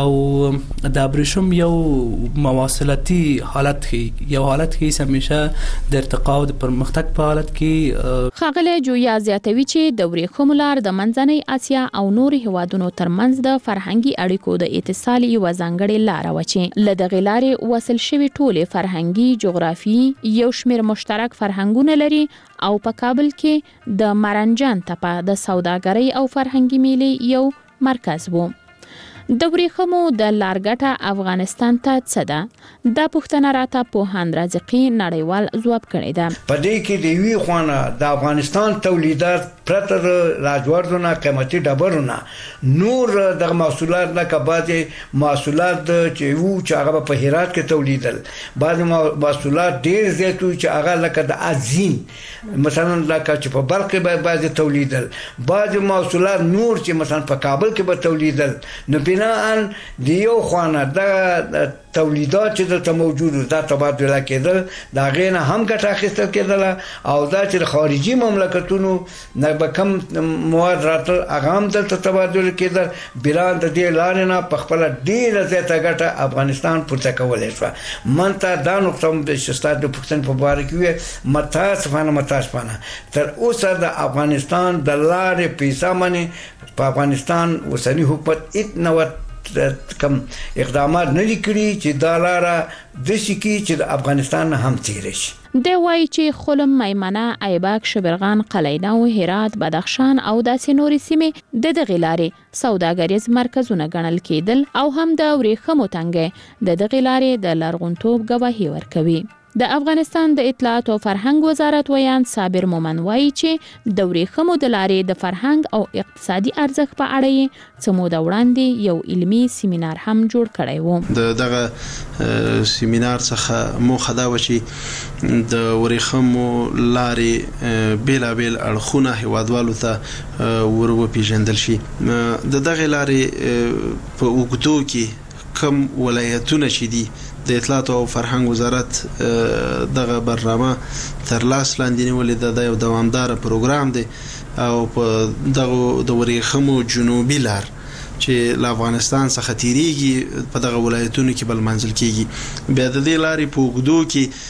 او د ابریشم یو مواصلاتي حالت کې یو حالت کې همیشه د ارتقا او د پرمختګ په حالت کې. خاغله جویا زیاتوي چې د ورېښمو لار د منځنۍ اسیا او نور هیوادونو ترمنځ د فرهنګي اړیکو د اتصال یو ځانګړې لار و چې له دغې لارې وصل شوي ټولې فرهنګي، جغرافي یو شمېر مشترک فرهنګونه لري او په کابل کې د مرنجان تپه د سوداګرۍ او فرهنګي میلې یو مرکز وو. د ورېښمو د لارګټه افغانستان ته څه ده؟ دا پوښتنه راته پوهاند رازقي نړیوال ځواب کړی ده. په دې کې د وی خوانه د افغانستان تولیدات پرته د راجوردونه قیمتي ډبرونه نور د محصولات نه کباده محصولات چې وو چې هغه په هرات کې تولیدل، بعض محصولات ډیر زیاتو چې هغه لکه د ازین مثلا لکه چې په بلخ کې بعض تولیدل، بعض محصولات نور چې مثلا په کابل کې به تولیدل. نو بناء دیو خوانه د تولیدات چې د موجود دا تبادله کېدل دا غینه هم ګټه اخیستل کېدل او دا چې خارجي مملکتونو نه به کم مواد راتل هغه هم دلته تبادله کېدل. بیران د دې لارې نه په خپل ډیره زیاته ګټه افغانستان پورته کولای شو. منته دا نقطه د شستاد د پښتون په باره کې متاسفانه متاسفانه تر اوسه د افغانستان د لارې پیسې منی په افغانستان اوسنی حکومت ات نو کم اقدامات نه لیکري چې دا لاره د شکی چې د افغانستان هم تیر شي. د وایي چې خلم، میمنه، ایبک، شبرغان، قلعه نو، هرات، بدخشان او داسې نورې سیمې د دغې لارې سوداګریز مرکزونه ګڼل کېدل او هم د ورېښمو تنګې د دغې لارې د لرغونتوب ګواهي ورکوي. د افغانستان د اطلاعات او فرهنګ وزارت ویان صابر مومن وایي چې د ورېښمو د لارې د فرهنګ او اقتصادي ارزښت په اړه یې څه موده وړاندې یو علمي سیمینار هم جوړ کړی و. د دغه سیمینار څخه موخه دا و چې د ورېښمو لارې بیلابیل اړخونه هیوادوالو ته ور وپېژندل شي. د دغه لارې په اوږدو کې کم ولایتونه چې دي د اطلاعات او فرهنګ وزارت دغه برنامه تر لاس لاندې نیولې ده. یو دوامدار پروګرام دی او په دغه د ورېښمو جنوبي لار چې له افغانستان څخه تیریږي په دغه ولایتونو کې بل منزل کیږي. بیا د دې لارې په اوږدو کې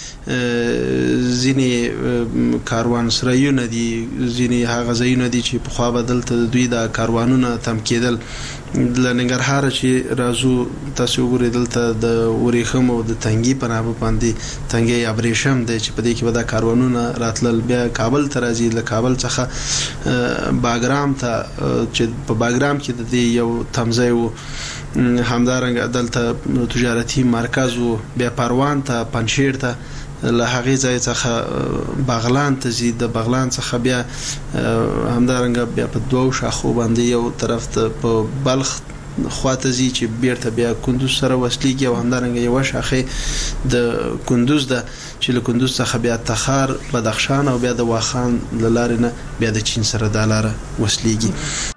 ځینې کاروان سرایونه دي، ځینې هغه ځایونه دي چې پخوا به دلته د دوی د کاروانونه تم کېدل. له ننګرهاره چې راځو تاسو وګورئ دلته د ورېښمو د تنګي په نامه باندې تنګي ابریشم دی چې په دې کې به دا کاروانونه راتلل. بیا کابل ته راځي، له کابل څخه باګرام ته چې په باګرام کې د دې یو تمځای و، همدارنګه دلته تجارتي مرکز و. بیا پروان ته، پنجشیر ته، له هغې ځای څخه بغلان ته ځي، د بغلان څخه بیا همدارنګه بیا په دوو شاخو باندې یو طرف ته په بلخ خواته ځي چې بیرته بیا کندوز سره وصلېږي او همدارنګه یوه شاخې د کندوز ده چې له کندوز څخه بیا تخار، بدخشان او بیا د واخان له لارې نه بیا د چین سره دا لاره وصلېږي.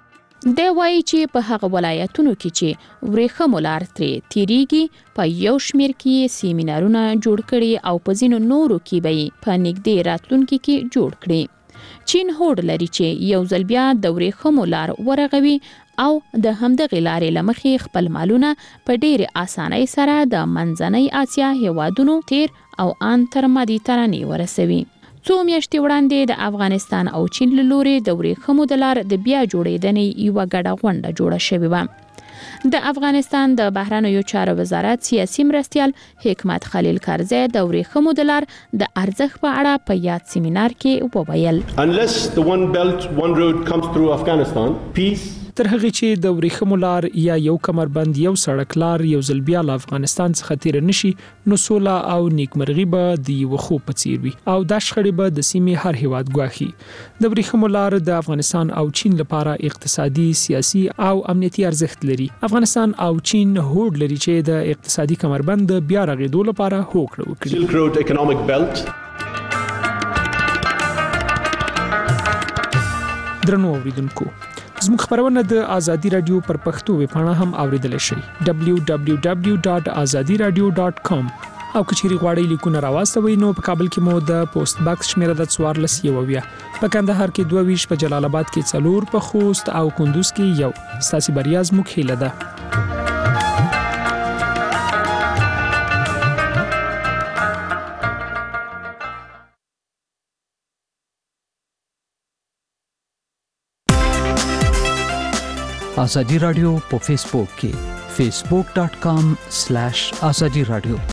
د وایي چې په هغه ولایتونو کې چې ورېښمو لار ترې تیریږي په یو شمیر کې سیمینارونه جوړ کړي او په ځینو نورو کې به په نږدې راتلونکي کې جوړ کړي. چین هوډ لري چې یو ځل بیا د ورېښمو لار ورغوي او د همدغې لارې له مخې خپل مالونه په ډېرې اسانۍ سره د منځنۍ اسیا هیوادونو تیر او ان تر مدیترانې ورسوي. څو میاشتې وړاندې د افغانستان او چین له لوري د ورېښمو د لار د بیا جوړېدنې یوه ګډه غونډه جوړه شوې وه. د افغانستان د بهرنیو چارو وزارت سیاسي مرستیال حکمت خلیل کرزی د ورېښمو د لار د ارزښت په اړه په یاد سیمینار کې وویل. Unless the one belt one road comes through Afghanistan, peace تر هغه چې د ورېښمو لار یا یو کمربند یو سړک لار یو ځل بیا له افغانستان څخه تیر نشي نو سوله او نیکمرغي به د یو خو په څیر وي او د شخړې به د سیمې هر هیواد ګواخي. د ورېښمو لار د افغانستان او چین لپاره اقتصادي، سیاسي او امنیتي ارزښت لري. افغانستان او چین هوډ لري چې د اقتصادي کمربند بیا رغېدو لپاره هوکړه وکړي. Silk Road Economic Belt. درنو اوریدونکو، زموږ خبرونه د ازادي رادیو پر پښتو ویب پاڼه هم اوریدل شئ دبلیو دبلیو دبلیو ډاټ ازادي رادیو ډاټ کام. او کچېری غواړئ لیکونه راواستوئ نو په کابل کې مو د پوسټ باکس شمیره د څوارلس یوویا، په کندهار کې دوه ویشت، په جلال آباد کې څلور، په خوست او کندوز کې یو. ستاسو بریا زموږ هیله ده. ازادي رادیو په فیسبوک کې facebook dot com slash azadi radio